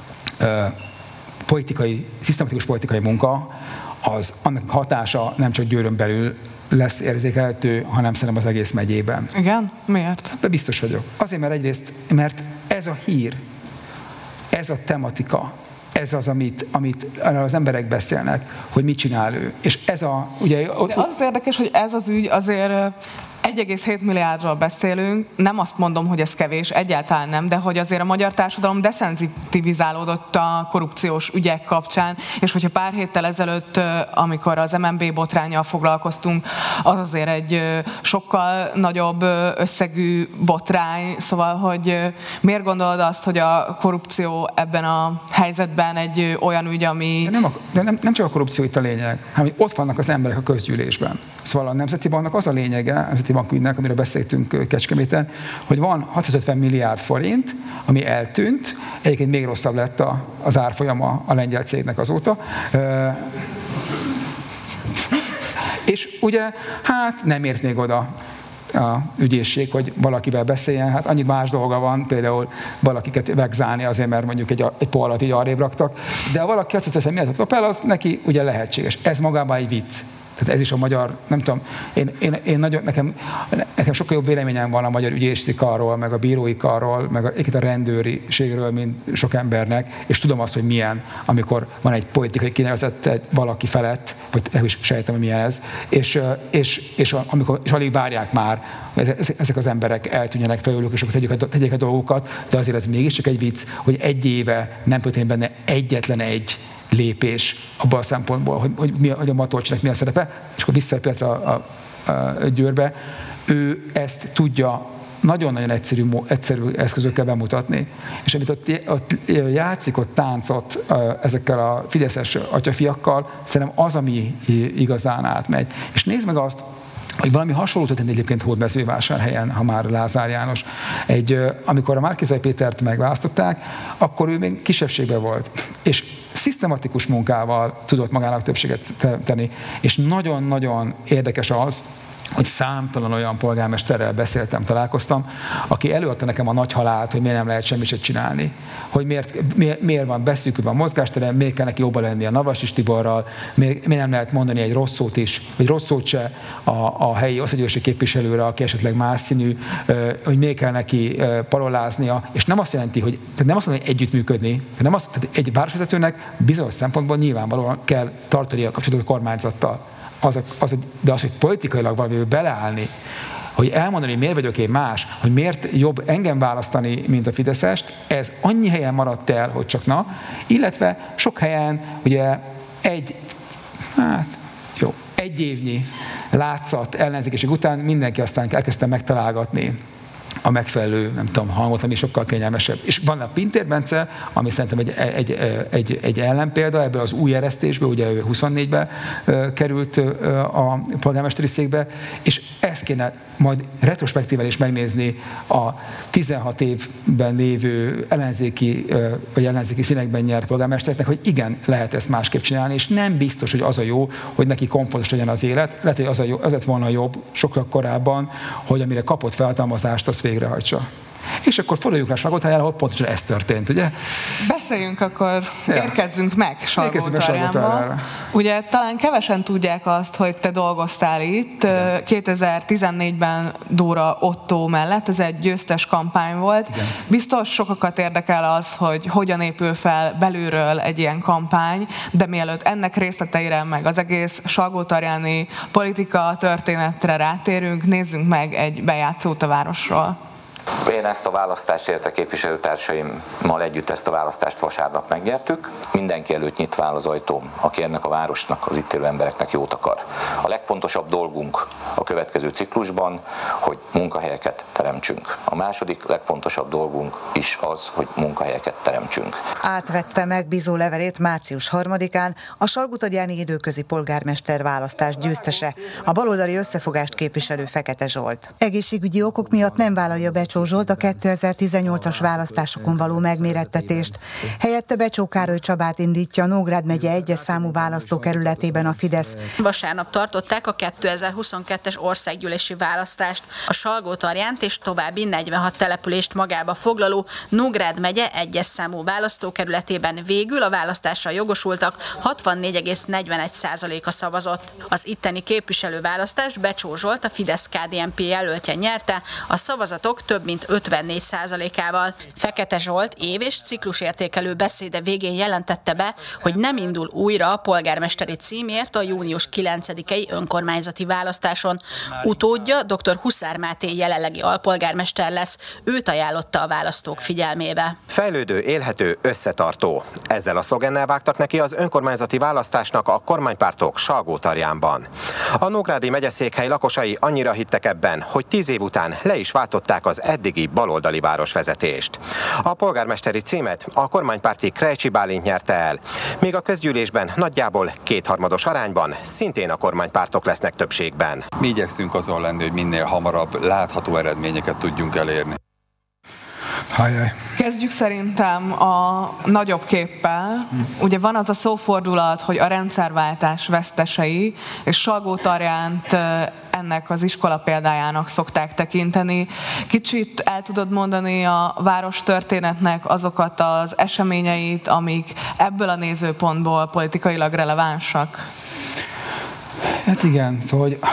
politikai, szisztematikus politikai munka, az annak hatása nem csak Győrön belül lesz érzékelhető, hanem szerintem az egész megyében. Igen? Miért? Ebben biztos vagyok. Azért, mert egyrészt, mert ez a hír, ez a tematika, ez az, amit, amit az emberek beszélnek, hogy mit csinál ő. És ez a... Ugye, de az az érdekes, hogy ez az ügy azért egy egész hét milliárdról beszélünk, nem azt mondom, hogy ez kevés, egyáltalán nem, de hogy azért a magyar társadalom deszenzitivizálódott a korrupciós ügyek kapcsán, és hogyha pár héttel ezelőtt, amikor az em en bé botránnyal foglalkoztunk, az azért egy sokkal nagyobb összegű botrány, szóval, hogy miért gondolod azt, hogy a korrupció ebben a helyzetben egy olyan ügy, ami... De nem, a, de nem, nem csak a korrupció itt a lényeg, hanem hogy ott vannak az emberek a közgyűlésben. Szóval a Nemzeti Banknak az a lényege, a Nemzeti Bankügynek, amiről beszéltünk Kecskeméten, hogy van hatszázötven milliárd forint, ami eltűnt, egyébként még rosszabb lett a, az árfolyama a lengyel cégnek azóta. És ugye, hát nem ért még oda a ügyészség, hogy valakivel beszéljen, hát annyit más dolga van, például valakiket vegzálni azért, mert mondjuk egy, egy poharat így arrébb raktak, de ha valaki hatszázötven milliárdot lop el, az neki ugye lehetséges. Ez magában egy vicc. Tehát ez is a magyar, nem tudom, én, én, én nagyon, nekem, nekem sokkal jobb véleményem van a magyar ügyészi karról, meg a bírói karról, meg a, a rendőriségről, mint sok embernek, és tudom azt, hogy milyen, amikor van egy politikai kinevezett valaki felett, vagy nem is sejtem, hogy milyen ez, és, és, és, amikor, és alig várják már, ezek az emberek eltűnjenek felőlük, és akkor tegyék a, tegyék a dolgokat, de azért ez mégiscsak egy vicc, hogy egy éve nem történt benne egyetlen egy lépés abban a szempontból, hogy, hogy, mi, hogy a Matolcsinak mi a szerepe, és akkor vissza a, a Győrbe, ő ezt tudja nagyon-nagyon egyszerű, egyszerű eszközökkel bemutatni. És amit ott, ott játszik, ott táncot ezekkel a fideszes atyafiakkal, szerintem az, ami igazán átmegy. És nézd meg azt, hogy valami hasonló történt egyébként Hódmezővásárhelyen, ha már Lázár János. Egy, amikor a Márki-Zay Pétert megválasztották, akkor ő még kisebbségben volt. És szisztematikus munkával tudott magának többséget tenni. És nagyon-nagyon érdekes az, hogy számtalan olyan polgármesterrel beszéltem, találkoztam, aki előadta nekem a nagy halált, hogy miért nem lehet semmit sem csinálni. Hogy miért, miért, miért van beszűkülve a mozgástere, miért kell neki jobban lenni a Navrasis Tiborral, miért, miért nem lehet mondani egy rossz szót is, vagy rossz szót se a, a helyi országgyűlési képviselőre, aki esetleg más színű, hogy miért kell neki paroláznia, és nem azt jelenti, hogy, tehát nem azt mondani, hogy együttműködni, nem azt, tehát egy városvezetőnek bizonyos szempontból nyilvánvalóan kell tartani a kapcsolatot a kormányzattal. Az, az, de az, hogy politikailag valamivel beleállni, hogy elmondani, hogy miért vagyok én más, hogy miért jobb engem választani, mint a Fideszest, ez annyi helyen maradt el, hogy csak na, illetve sok helyen ugye egy, hát jó, egy évnyi látszat ellenzékiség után mindenki aztán elkezdte megtalálgatni a megfelelő, nem tudom, hangot, ami sokkal kényelmesebb. És van a Pintér Bence, ami szerintem egy, egy, egy, egy ellenpélda, ebből az új eresztésből, ugye ő huszonnégybe került a polgármesteri székbe, és ezt kéne majd retrospektíven is megnézni a tizenhat évben lévő ellenzéki, vagy ellenzéki színekben nyert polgármestereknek, hogy igen, lehet ezt másképp csinálni, és nem biztos, hogy az a jó, hogy neki komfortos legyen az élet. Lehet, hogy az, a jó, az lett volna jobb sokkal korábban, hogy amire kapott felhatalmazást, azt végrehajtsa. És akkor forduljunk rá Salgótarjára, ahol pontosan ez történt, ugye? Beszéljünk akkor, ja. érkezzünk meg Salgótarjánba. Ugye talán kevesen tudják azt, hogy te dolgoztál itt. Igen. kétezer-tizennégyben Dóra Ottó mellett, ez egy győztes kampány volt. Igen. Biztos sokakat érdekel az, hogy hogyan épül fel belülről egy ilyen kampány, de mielőtt ennek részleteire, meg az egész salgótarjáni politika történetre rátérünk, nézzünk meg egy bejátszót a városról. Én ezt a választást, illetve képviselőtársaimmal együtt ezt a választást vasárnap megnyertük. Mindenki előtt nyitva áll az ajtóm, aki ennek a városnak, az itt élő embereknek jót akar. A legfontosabb dolgunk a következő ciklusban, hogy munkahelyeket teremtsünk. A második legfontosabb dolgunk is az, hogy munkahelyeket teremtsünk. Átvette megbízó levelét március harmadikán a salgótarjáni időközi polgármester választás győztese, a baloldali összefogást képviselő Fekete Zsolt. Egészségügyi okok miatt nem vállalja Becsó Zsolt a kétezer-tizennyolcas választásokon való megmérettetést. Helyette Becsó Károly Csabát indítja a Nógrád megye egyes számú választókerületében a Fidesz. Vasárnap tartották a kétezer-huszonkettes országgyűlési választást. A Salgótarjánt és további negyvenhat települést magába foglaló Nógrád megye egyes számú választókerületében végül a választásra jogosultak hatvannégy egész negyvenegy százaléka szavazott. Az itteni képviselőválasztást Becsó Zsolt, a Fidesz-ká dé en pé jelöltje nyerte, a szavazatok több mint ötvennégy százalékával. Fekete Zsolt év- és ciklusértékelő beszéde végén jelentette be, hogy nem indul újra a polgármesteri címért a június kilencedikei önkormányzati választáson. Utódja dr. Huszár Máté jelenlegi alpolgármester lesz, őt ajánlotta a választók figyelmébe. Fejlődő, élhető, összetartó. Ezzel a szlogennel vágtak neki az önkormányzati választásnak a kormánypártok Salgótarjánban. A Nógrádi megyeszékhely lakosai annyira hittek ebben, hogy tíz év után le is váltották az eddigi baloldali városvezetést. A polgármesteri címet a kormánypárti Krejcsi Bálint nyerte el, míg a közgyűlésben nagyjából kétharmados arányban szintén a kormánypártok lesznek többségben. Mi igyekszünk azon lenni, hogy minél hamarabb látható eredményeket tudjunk elérni. Hajjaj. Kezdjük szerintem a nagyobb képpel. Ugye van az a szófordulat, hogy a rendszerváltás vesztesei, és Salgótarjánt ennek az iskola példájának szokták tekinteni. Kicsit el tudod mondani a város történetnek azokat az eseményeit, amik ebből a nézőpontból politikailag relevánsak? Hát igen, szóval hogy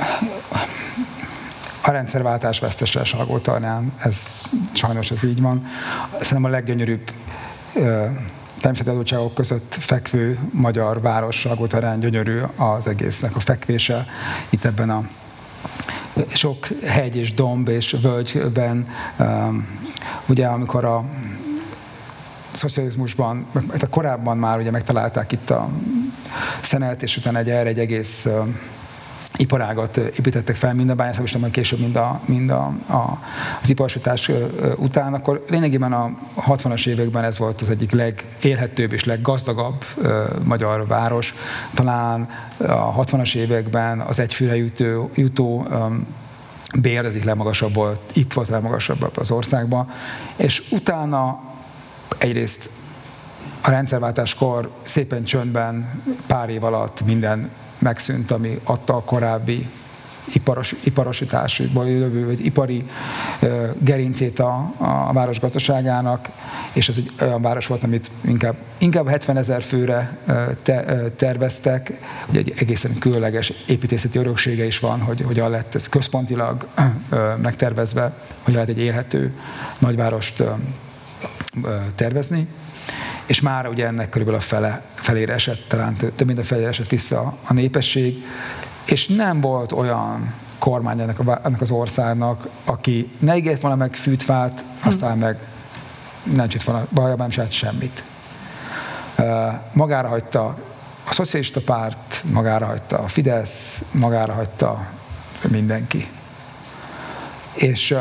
a rendszerváltás vesztese Salgótarján, ez sajnos ez így van. Szerintem a leggyönyörűbb természeti adottságok között fekvő magyar város, Salgótarján gyönyörű az egésznek a fekvése. Itt ebben a sok hegy és domb és völgyben, ugye amikor a szocializmusban, a korábban már ugye megtalálták itt a szenet, és utána egy erre egy egész iparágat építettek fel, mind a bányászat, és majd később mind, a, mind a, a, az iparosítás után, akkor lényegében a hatvanas években ez volt az egyik legélhetőbb és leggazdagabb magyar város. Talán a hatvanas években az egyfőre jutó, jutó bér az egyik legmagasabb volt, itt volt a legmagasabb az országban, és utána egyrészt a rendszerváltáskor szépen csöndben pár év alatt minden megszűnt, ami adta a korábbi iparos, iparosításból jövő, vagy ipari uh, gerincét a, a város gazdaságának, és ez egy olyan város volt, amit inkább, inkább hetvenezer főre uh, te, uh, terveztek, hogy egy egészen különleges építészeti öröksége is van, hogy hogyan lett ez központilag uh, megtervezve, hogyan lehet egy élhető nagyvárost uh, uh, tervezni. És már ugye ennek körülbelül a fele, felére esett, talán több mint a felére esett vissza a népesség, és nem volt olyan kormány ennek, a, ennek az országnak, aki ne ígért volna meg fűtfát, aztán meg nem csinált volna, valójában nem csinált semmit. Magára hagyta a szocialista párt, magára hagyta a Fidesz, magára hagyta mindenki. És,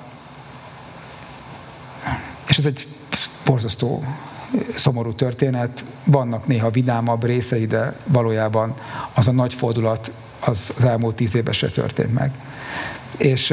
és ez egy borzasztó szomorú történet, vannak néha vidámabb részei, de valójában az a nagy fordulat az, az elmúlt tíz évben se történt meg. És,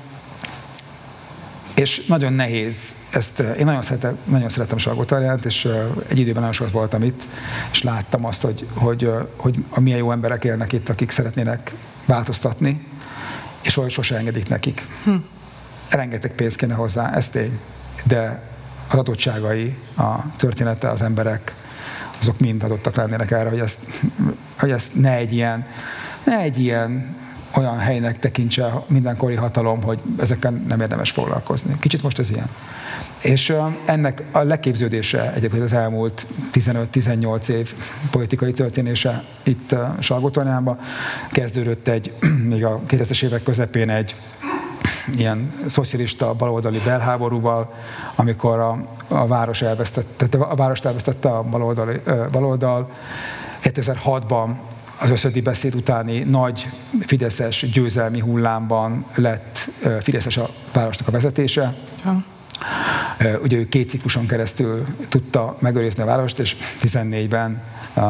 és nagyon nehéz ezt, én nagyon szeretem, nagyon szeretem Salgótarjánt, és egy időben nagyon sokat voltam itt, és láttam azt, hogy, hogy, hogy milyen jó emberek élnek itt, akik szeretnének változtatni, és valahogy sose engedik nekik. Hm. Rengeteg pénz kéne hozzá, ez tény, de az adottságai, a története, az emberek, azok mind adottak lennének erre, hogy ezt, hogy ezt ne egy ilyen, ne egy ilyen olyan helynek tekintse mindenkori hatalom, hogy ezekkel nem érdemes foglalkozni. Kicsit most ez ilyen. És ennek a leképződése egyébként az elmúlt tizenöt-tizennyolc év politikai történése itt Salgótarjánban kezdődött egy, még a kétezres évek közepén egy ilyen szocialista baloldali belháborúval, amikor a, a város elvesztette, a várost elvesztette a baloldali, baloldal. kétezer-hatban az összödi beszéd utáni nagy fideszes győzelmi hullámban lett fideszes a városnak a vezetése. Ja. Ugye ő két cikluson keresztül tudta megőrizni a várost, és tizennégyben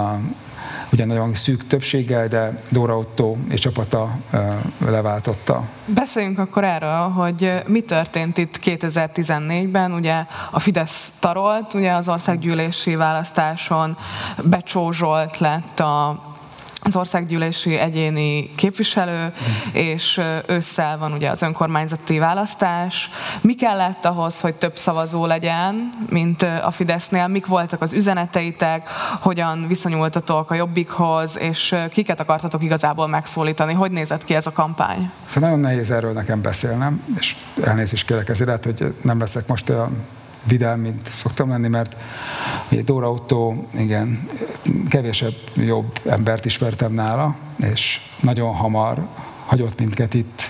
ugye nagyon szűk többséggel, de Dóra Ottó és csapata leváltotta. Beszéljünk akkor erről, hogy mi történt itt kétezer-tizennégyben. Ugye a Fidesz tarolt, ugye az országgyűlési választáson Becsó Zsolt lett a az országgyűlési egyéni képviselő, mm. és ősszel van ugye az önkormányzati választás. Mi kellett ahhoz, hogy több szavazó legyen, mint a Fidesznél? Mik voltak az üzeneteitek? Hogyan viszonyultatok a Jobbikhoz? És kiket akartatok igazából megszólítani? Hogy nézett ki ez a kampány? Szóval nagyon nehéz erről nekem beszélnem, és elnézést kérek ezért, hogy nem leszek most olyan vidám, mint szoktam lenni, mert ugye Dóra Ottó, igen, kevésebb jobb embert ismertem nála, és nagyon hamar hagyott minket itt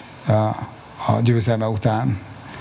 a győzelme után,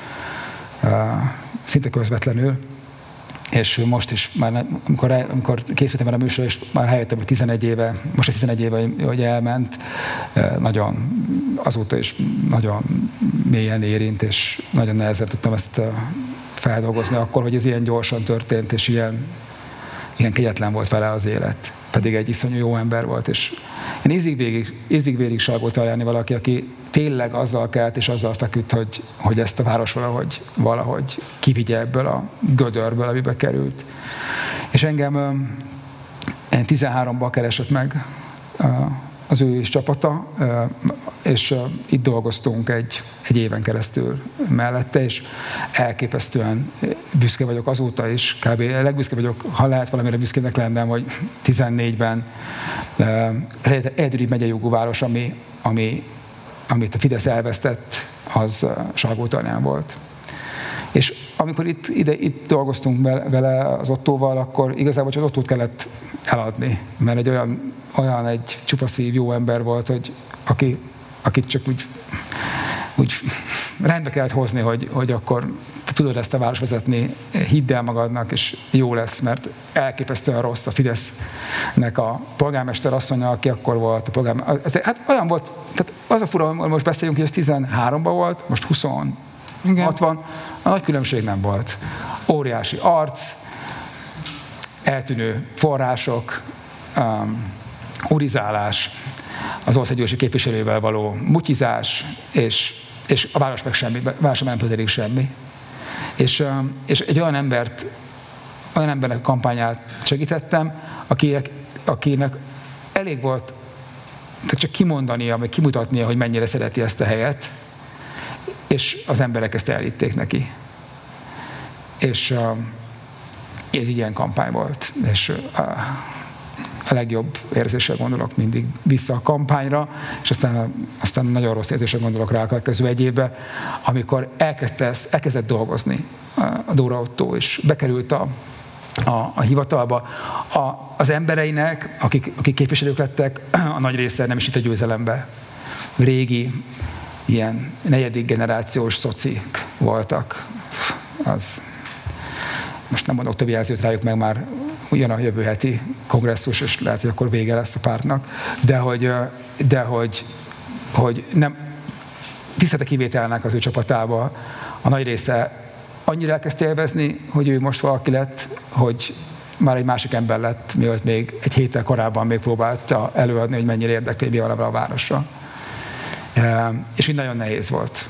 szinte közvetlenül, és most is, már amikor, amikor készültem erre a műsorra, és már rájöttem, hogy tizenegy éve, most a tizenegy éve, hogy elment, nagyon, azóta is nagyon mélyen érint, és nagyon nehezen tudtam ezt feldolgozni akkor, hogy ez ilyen gyorsan történt, és ilyen, ilyen kegyetlen volt vele az élet. Pedig egy iszonyú jó ember volt, és én ízig-végig, ízig-végig Salgótarjáni valaki, aki tényleg azzal kelt, és azzal feküdt, hogy, hogy ezt a város valahogy, valahogy kivigye ebből a gödörből, amibe került. És engem tizenháromban keresett meg az ő is csapata, és itt dolgoztunk egy, egy éven keresztül mellette, és elképesztően büszke vagyok azóta is, kb. Legbüszke vagyok, ha lehet valamire büszkének lennem, hogy tizennégyben az egyedüli megyei jogú város, ami, ami, amit a Fidesz elvesztett, az Salgótarján volt. És amikor itt, ide, itt dolgoztunk vele az Ottóval, akkor igazából csak az Ottót kellett eladni, mert egy olyan, olyan egy csupaszív jó ember volt, hogy aki, akit csak úgy, úgy rendbe kellett hozni, hogy, hogy akkor tudod ezt a város vezetni, hidd el magadnak, és jó lesz, mert elképesztően rossz a Fidesznek a polgármester asszonya, aki akkor volt a polgármester. Hát olyan volt, tehát az a fura, hogy most beszéljünk, hogy ez tizenháromban volt, most huszonhat van, a nagy különbség nem volt. Óriási arc, eltűnő források, um, urizálás, az országgyűlési képviselővel való mutyizás, és, és a város meg semmi, a város nem történik semmi. És, um, és egy olyan embert, olyan embernek kampányát segítettem, akinek, akinek elég volt tehát csak kimondania, vagy kimutatnia, hogy mennyire szereti ezt a helyet, és az emberek ezt elhitték neki. És um, ez ilyen kampány volt, és uh, a legjobb érzéssel gondolok mindig vissza a kampányra, és aztán, aztán nagyon rossz érzéssel gondolok rá a következő egy évbe, amikor elkezdte ezt, elkezdett dolgozni a Dóra Ottó, és bekerült a, a, a hivatalba. A, az embereinek, akik, akik képviselők lettek, a nagy része nem is itt a győzelembe. Régi, ilyen negyedik generációs szocik voltak. Az, most nem mondok több jelzőt rájuk, meg már jön a jövő heti kongresszus, és lehet, hogy akkor vége lesz a pártnak, de hogy, de hogy, hogy nem tisztelte kivételnek az ő csapatába. A nagy része annyira elkezdte élvezni, hogy ő most valaki lett, hogy már egy másik ember lett, mielőtt még egy héttel korábban még próbálta előadni, hogy mennyire érdekli a városra. És így nagyon nehéz volt.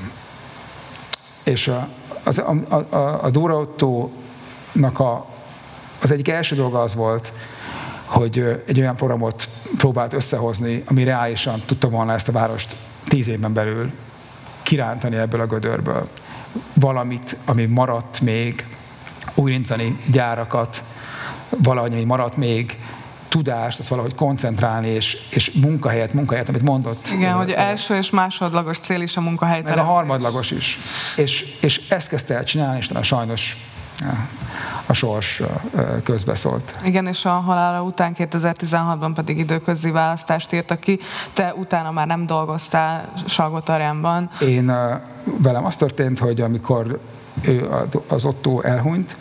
És az, a, a, a Dóra Ottónak a az egyik első dolga az volt, hogy egy olyan programot próbált összehozni, ami reálisan tudta volna ezt a várost tíz évben belül kirántani ebből a gödörből. Valamit, ami maradt még, újraindítani gyárakat, valahogy, ami maradt még, tudást, azt valahogy koncentrálni, és, és munkahelyet, munkahelyet, amit mondott. Igen, hogy első és másodlagos cél is a munkahelyteremtés. Meg a harmadlagos is. És, és ezt kezdte el csinálni, és sajnos a sors közbeszólt. Igen, és a halála után kétezer-tizenhatban pedig időközi választást írtak ki. Te utána már nem dolgoztál Salgótarjánban. Én, velem az történt, hogy amikor ő, az Ottó elhunyt,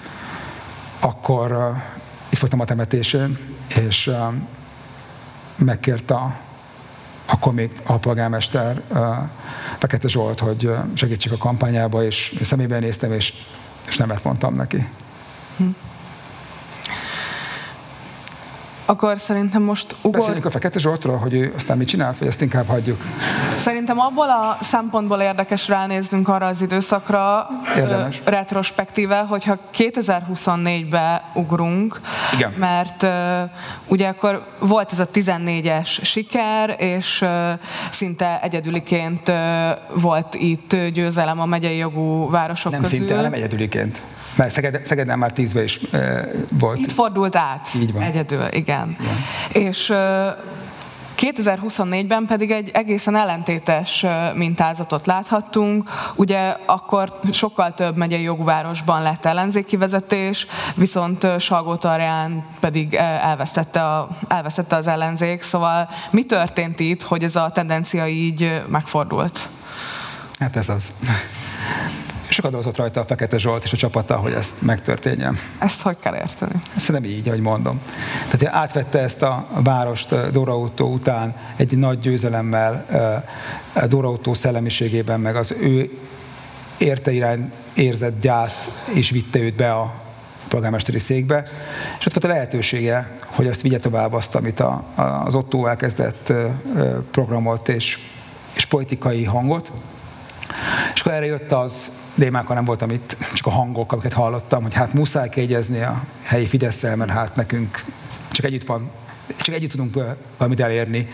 akkor itt voltam a temetésén, és megkért a, akkor még alpolgármester Fekete Zsolt, hogy segítsek a kampányába, és személyben néztem, és és nemet mondtam neki. Hm. Akkor szerintem most ugor... Beszéljünk a Fekete Zsoltról, hogy ő aztán mit csinál, vagy ezt inkább hagyjuk. Szerintem abból a szempontból érdekes ránéznünk arra az időszakra, érdemes. Ö, retrospektíve, hogyha kétezer-huszonnégybe ugrunk, igen. Mert ö, ugye akkor volt ez a tizennégyes siker, és ö, szinte egyedüliként ö, volt itt győzelem a megyei jogú városok nem közül. Nem szinte, nem egyedüliként. Mert Szeged, Szegeden már tízben is e, volt. Itt fordult át. Így van. Egyedül, igen. igen. És e, kétezer-huszonnégyben pedig egy egészen ellentétes mintázatot láthattunk. Ugye akkor sokkal több megyei jogvárosban lett ellenzéki vezetés, viszont Salgótarján pedig elvesztette, a, elvesztette az ellenzék. Szóval mi történt itt, hogy ez a tendencia így megfordult? Hát ez az. Sokat dolgozott rajta a Fekete Zsolt és a csapata, hogy ezt megtörténjen. Ezt hogy kell érteni? Szerintem így, ahogy mondom. Tehát átvette ezt a várost Dóra Ottó után egy nagy győzelemmel, Dóra Ottó szellemiségében, meg az ő érte irány érzett gyász is vitte őt be a polgármesteri székbe, és ott volt a lehetősége, hogy azt vigye tovább azt, amit a, az Ottó elkezdett programot és, és politikai hangot. És akkor erre jött az, de én már nem voltam itt, csak a hangok, amiket hallottam, hogy hát muszáj kiegyezni a helyi Fidesszel, mert hát nekünk csak együtt van, csak együtt tudunk valamit elérni,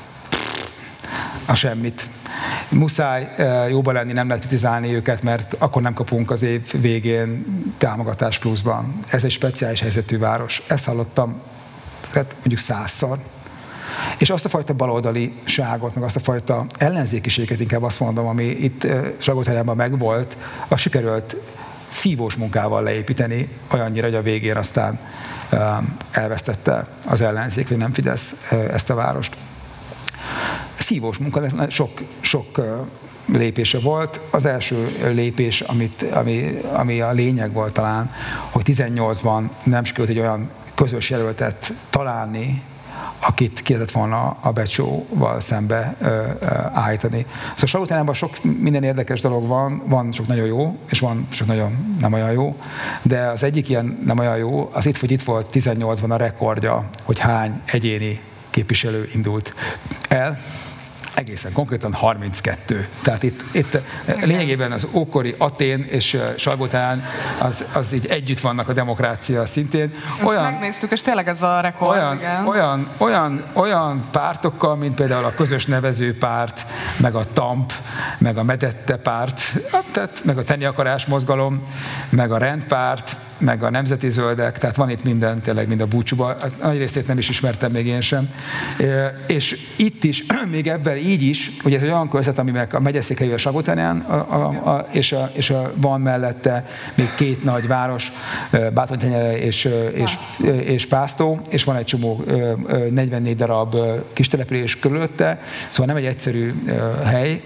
a semmit. Muszáj jóba lenni, nem lehet kritizálni őket, mert akkor nem kapunk az év végén támogatás pluszban. Ez egy speciális helyzetű város. Ezt hallottam, tehát mondjuk százszor. És azt a fajta baloldaliságot, meg azt a fajta ellenzékiséget, inkább azt mondom, ami itt Salgótarjánban megvolt, azt sikerült szívós munkával leépíteni, olyannyira, hogy a végén aztán elvesztette az ellenzék, vagy nem Fidesz ezt a várost. szívós munka, sok, sok lépése volt. Az első lépés, amit, ami, ami a lényeg volt talán, hogy tizennyolcban nem sikerült egy olyan közös jelöltet találni, akit ki lehetett volna a Becsóval szembe ö, ö, állítani. Szóval Salgótarjánban sok minden érdekes dolog van, van sok nagyon jó, és van sok nagyon nem olyan jó, de az egyik ilyen nem olyan jó, az itt, hogy itt volt tizennyolcban a rekordja, hogy hány egyéni képviselő indult el. Egészen konkrétan harminckettő. Tehát itt, itt lényegében az ókori Atén és Salgótarján az, az így együtt vannak a demokrácia szintén. Olyan, ezt megnéztük, és tényleg ez a rekord, olyan, igen. Olyan, olyan, olyan pártokkal, mint például a Közös Nevező Párt, meg a TAMP, meg a Medette Párt, tehát meg a Tenni Akarás Mozgalom, meg a Rendpárt, meg a Nemzeti Zöldek, tehát van itt minden, tényleg mind a búcsúban. A nagy részét nem is ismertem még én sem. És itt is, még ebben így is, hogy ez egy olyan körzet, aminek a megyeszékhelyű a Salgótarján, a, a, a, és, a, és a, van mellette még két nagy város, Bátortenyere és, és, és Pásztó, és van egy csomó negyvennégy darab kis település körülötte, szóval nem egy egyszerű hely,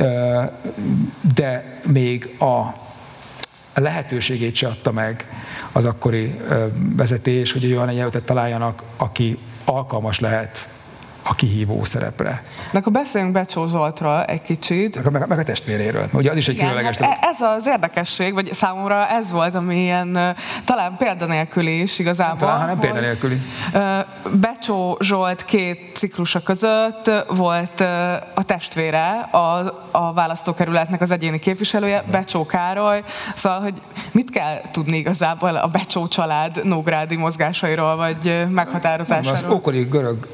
de még a a lehetőségét se adta meg az akkori vezetés, hogy olyan egy jelöltet találjanak, aki alkalmas lehet a kihívó szerepre. De akkor beszéljünk Becsó Zsoltról egy kicsit. Meg, meg a testvéréről, ugye az is egy igen, különleges hát ez az érdekesség, vagy számomra ez volt, ami ilyen talán példanélküli is igazából. Talán, ha nem példanélküli. Becsó Zsolt két ciklusa között volt a testvére, a, a választókerületnek az egyéni képviselője, Becsó Károly. Szóval, hogy mit kell tudni igazából a Becsó család nógrádi mozgásairól, vagy meghatározásáról? Az ókori görög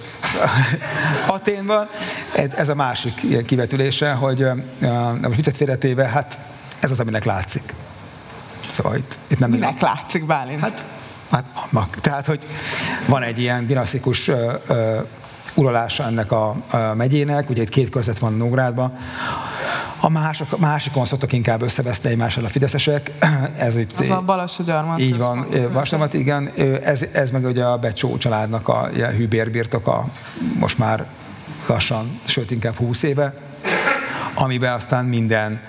Aténban, ez a másik ilyen kivetülése, hogy most viccet félretéve, hát ez az, aminek látszik. Szóval itt, itt nem... Minek látszik, Bálint? Hát, hát annak. Tehát, hogy van egy ilyen dinasztikus uh, uh, uralása ennek a, a megyének, ugye itt két körzet van Nógrádban. A mások, másikon szoktak inkább összeveszni egymással a fideszesek. Ez itt, az a Balassagyarmat. Így van, Balassagyarmat, igen. Ez, ez meg ugye a Becsó családnak a hűbérbirtoka most már lassan, sőt inkább húsz éve, amiben aztán minden,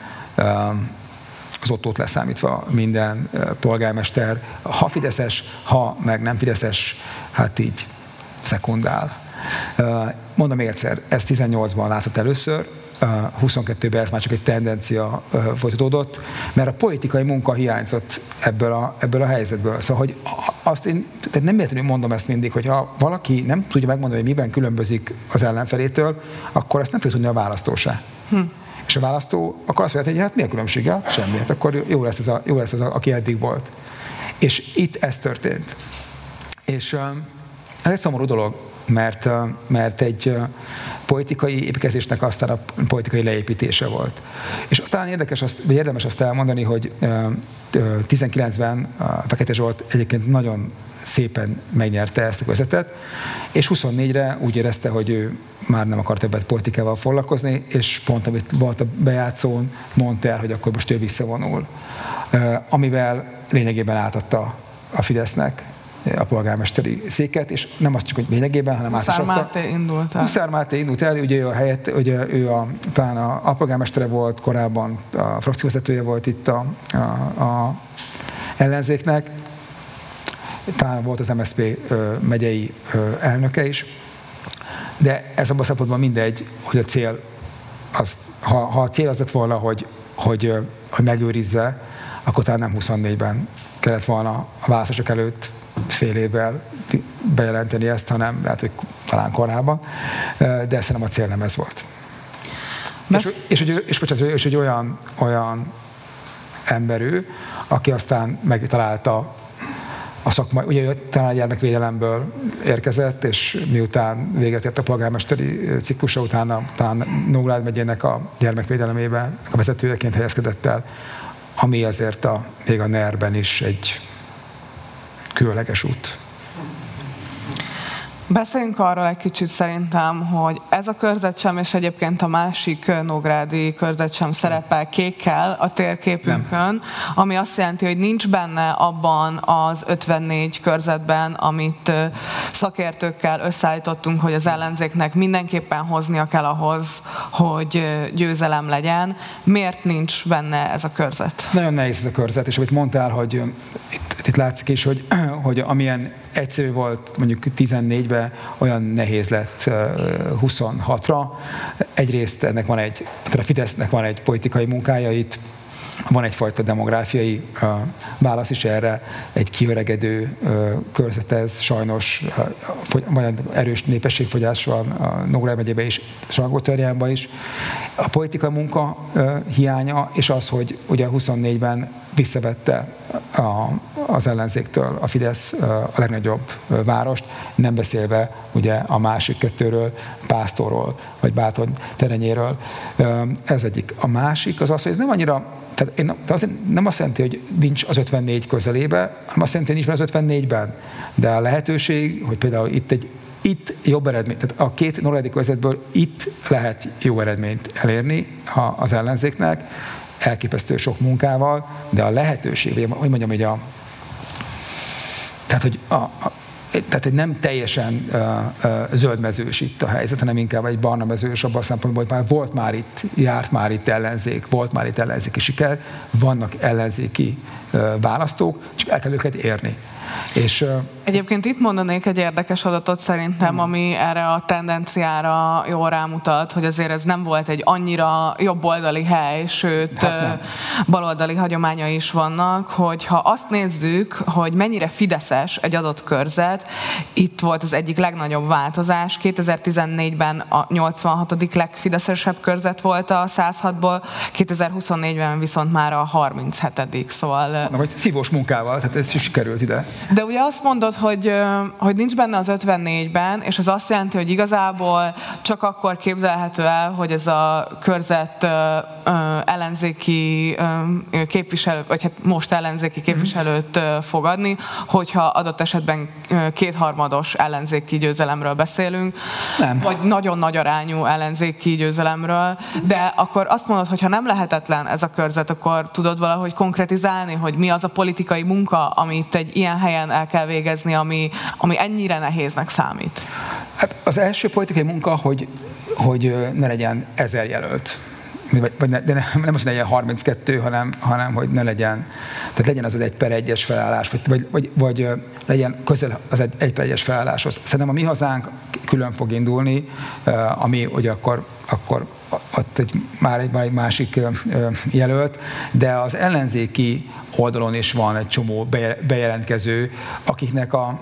az Ottót leszámítva, minden polgármester, ha fideszes, ha meg nem fideszes, hát így szekundál. Mondom még egyszer, ez tizennyolcban látszott először, huszonkettőben ez már csak egy tendencia folytatódott, mert a politikai munka hiányzott ebből a, ebből a helyzetből. Szóval, hogy azt én tehát nem értem, mondom ezt mindig, hogy ha valaki nem tudja megmondani, hogy miben különbözik az ellenfelétől, akkor ezt nem fog tudni a választó se. Hm. És a választó akkor azt mondja, hogy hát mi a különbsége? Semmi. Hát akkor jó lesz az, a, jó lesz az a, aki eddig volt. És itt ez történt. És ez egy szomorú dolog, mert, mert egy politikai építkezésnek aztán a politikai leépítése volt. És talán érdekes azt, vagy érdemes azt elmondani, hogy tizenkilencben a Fekete Zsolt egyébként nagyon szépen megnyerte ezt a körzetet, és huszonnégyre úgy érezte, hogy ő már nem akar többet politikával foglalkozni, és pont amit volt a bejátszón, mondta el, hogy akkor most ő visszavonul. Amivel lényegében átadta a Fidesznek a polgármesteri széket, és nem azt csak, hogy lényegében, hanem át is adta. Huszár Máté indult el. Huszár Máté indult el, ugye ő a helyett, ugye ő a, talán a, a polgármestere volt, korábban a frakcióvezetője volt itt a, a, a ellenzéknek, talán volt az em es zé pé megyei elnöke is, de ez abban a szempontban mindegy, hogy a cél, az, ha, ha a cél az lett volna, hogy, hogy, hogy megőrizze, akkor talán nem huszonnégyben kellett volna a választások előtt fél évvel bejelenteni ezt, hanem lehet, hogy talán korábban, de szerintem a cél nem ez volt. És, és, és, és, és, és egy olyan, olyan ember ő, aki aztán megtalálta a szakmai, ugye ő talán a gyermekvédelemből érkezett, és miután véget ért a polgármesteri ciklusa, utána talán Nógrád megyének a gyermekvédelemében a vezetőjeként helyezkedett el, ami azért a, még a en e er-ben is egy különleges út. Beszéljünk arról egy kicsit szerintem, hogy ez a körzet sem, és egyébként a másik nógrádi körzet sem szerepel kékkel a térképünkön, nem. Ami azt jelenti, hogy nincs benne abban az ötvennégy körzetben, amit szakértőkkel összeállítottunk, hogy az ellenzéknek mindenképpen hoznia kell ahhoz, hogy győzelem legyen. Miért nincs benne ez a körzet? Nagyon nehéz ez a körzet, és amit mondtál, hogy itt, itt látszik is, hogy, hogy amilyen egyszerű volt mondjuk tizennégyben, olyan nehéz lett huszonhatra. Egyrészt ennek van egy, a Fidesznek van egy politikai munkája itt, van egyfajta demográfiai uh, válasz is erre, egy kiöregedő uh, körzet ez, sajnos uh, erős népességfogyás van a Nógrád megyében is, Salgótarjánban is. A politikai munka uh, hiánya, és az, hogy ugye huszonnégyben visszavette a, az ellenzéktől a Fidesz uh, a legnagyobb uh, várost, nem beszélve ugye a másik kettőről, Pásztorról, vagy Bátorterenyéről. Uh, ez egyik. A másik az az, hogy ez nem annyira. Tehát én, az nem azt jelenti, hogy nincs az ötvennégy közelébe, hanem azt jelenti, hogy nincs az ötvennégyben. De a lehetőség, hogy például itt egy itt jobb eredmény, tehát a két nógrádi körzetből itt lehet jó eredményt elérni az ellenzéknek, elképesztő sok munkával, de a lehetőség, hogy mondjam, hogy a, tehát, hogy a, a Tehát egy nem teljesen uh, uh, zöldmezős itt a helyzet, hanem inkább egy barna mezős abban a szempontból, hogy már volt már itt, járt már itt ellenzék, volt már itt ellenzéki siker, vannak ellenzéki uh, választók, csak el kell őket érni. És, uh, Egyébként itt mondanék egy érdekes adatot szerintem, hmm. ami erre a tendenciára jól rámutat, hogy azért ez nem volt egy annyira jobboldali hely, sőt hát baloldali hagyományai is vannak, hogyha azt nézzük, hogy mennyire fideszes egy adott körzet, itt volt az egyik legnagyobb változás. kétezer-tizennégyben a nyolcvanhatodik legfideszesebb körzet volt a száz hatból, kétezer-huszonnégyben viszont már a harminchetedik Szóval... Na, vagy szívós munkával, tehát ez is sikerült ide. De ugye azt mondod, hogy, hogy nincs benne az ötvennégyben, és az azt jelenti, hogy igazából csak akkor képzelhető el, hogy ez a körzet ellenzéki képviselő, vagy hát most ellenzéki képviselőt fog adni, hogyha adott esetben kétharmados ellenzéki győzelemről beszélünk, nem. Vagy nagyon nagy arányú ellenzéki győzelemről, de akkor azt mondod, hogy ha nem lehetetlen ez a körzet, akkor tudod valahogy konkretizálni, hogy mi az a politikai munka, amit egy ilyen helyen el kell végezni, ami, ami ennyire nehéznek számít? Hát az első politikai munka, hogy, hogy ne legyen ezer jelölt. Vagy ne, de nem, nem azt legyen harminckettő, hanem, hanem hogy ne legyen, tehát legyen az az egy per egyes felállás, vagy, vagy, vagy, vagy legyen közel az egy, egy per egyes felálláshoz. Szerintem a Mi Hazánk külön fog indulni, ami ugye akkor, akkor ott egy, már egy másik jelölt, de az ellenzéki oldalon is van egy csomó bejelentkező, akiknek, a,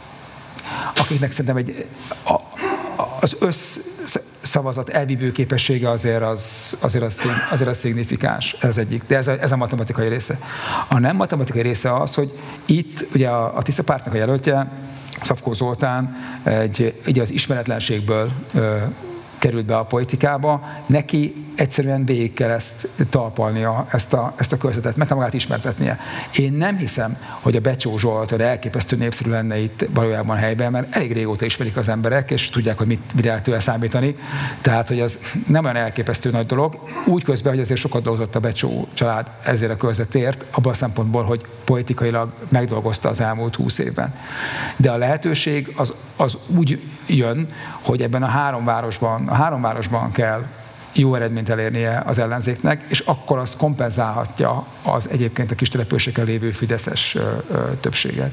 akiknek szerintem egy, a, az összszavazat elvívő képessége azért az, azért az, azért az szignifikáns, ez egyik, de ez a, ez a matematikai része. A nem matematikai része az, hogy itt ugye a, a Tisza Pártnak a jelöltje, Szafkó Zoltán, egy, ugye az ismeretlenségből ö, került be a politikába, neki egyszerűen végig kell ezt talpalnia, ezt a, ezt a körzetet, meg kell magát ismertetnie. Én nem hiszem, hogy a Becsó Zsolt elképesztő népszerű lenne itt valójában helyben, mert elég régóta ismerik az emberek, és tudják, hogy mit mire tőle számítani. Tehát, hogy az nem olyan elképesztő nagy dolog. Úgy közben, hogy azért sokat dolgozott a Becsó család ezért a körzetért, abban a szempontból, hogy politikailag megdolgozta az elmúlt húsz évben. De a lehetőség az, az úgy jön, hogy ebben a három városban, a három városban kell jó eredményt elérnie az ellenzéknek, és akkor az kompenzálhatja az egyébként a kis településeken lévő fideszes ö, ö, többséget.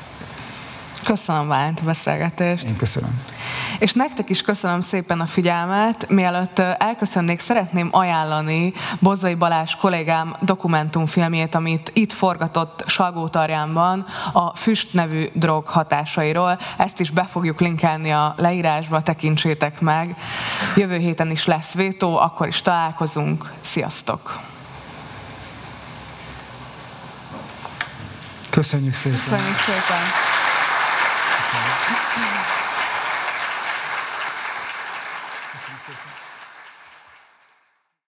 Köszönöm, Bálint, a beszélgetést. Én köszönöm. És nektek is köszönöm szépen a figyelmet. Mielőtt elköszönnék, szeretném ajánlani Bozzai Balázs kollégám dokumentumfilmjét, amit itt forgatott Salgótarjánban a füst nevű drog hatásairól. Ezt is be fogjuk linkelni a leírásba, tekintsétek meg. Jövő héten is lesz vétó, akkor is találkozunk. Sziasztok! Köszönjük szépen! Köszönjük szépen! Köszönjük szépen.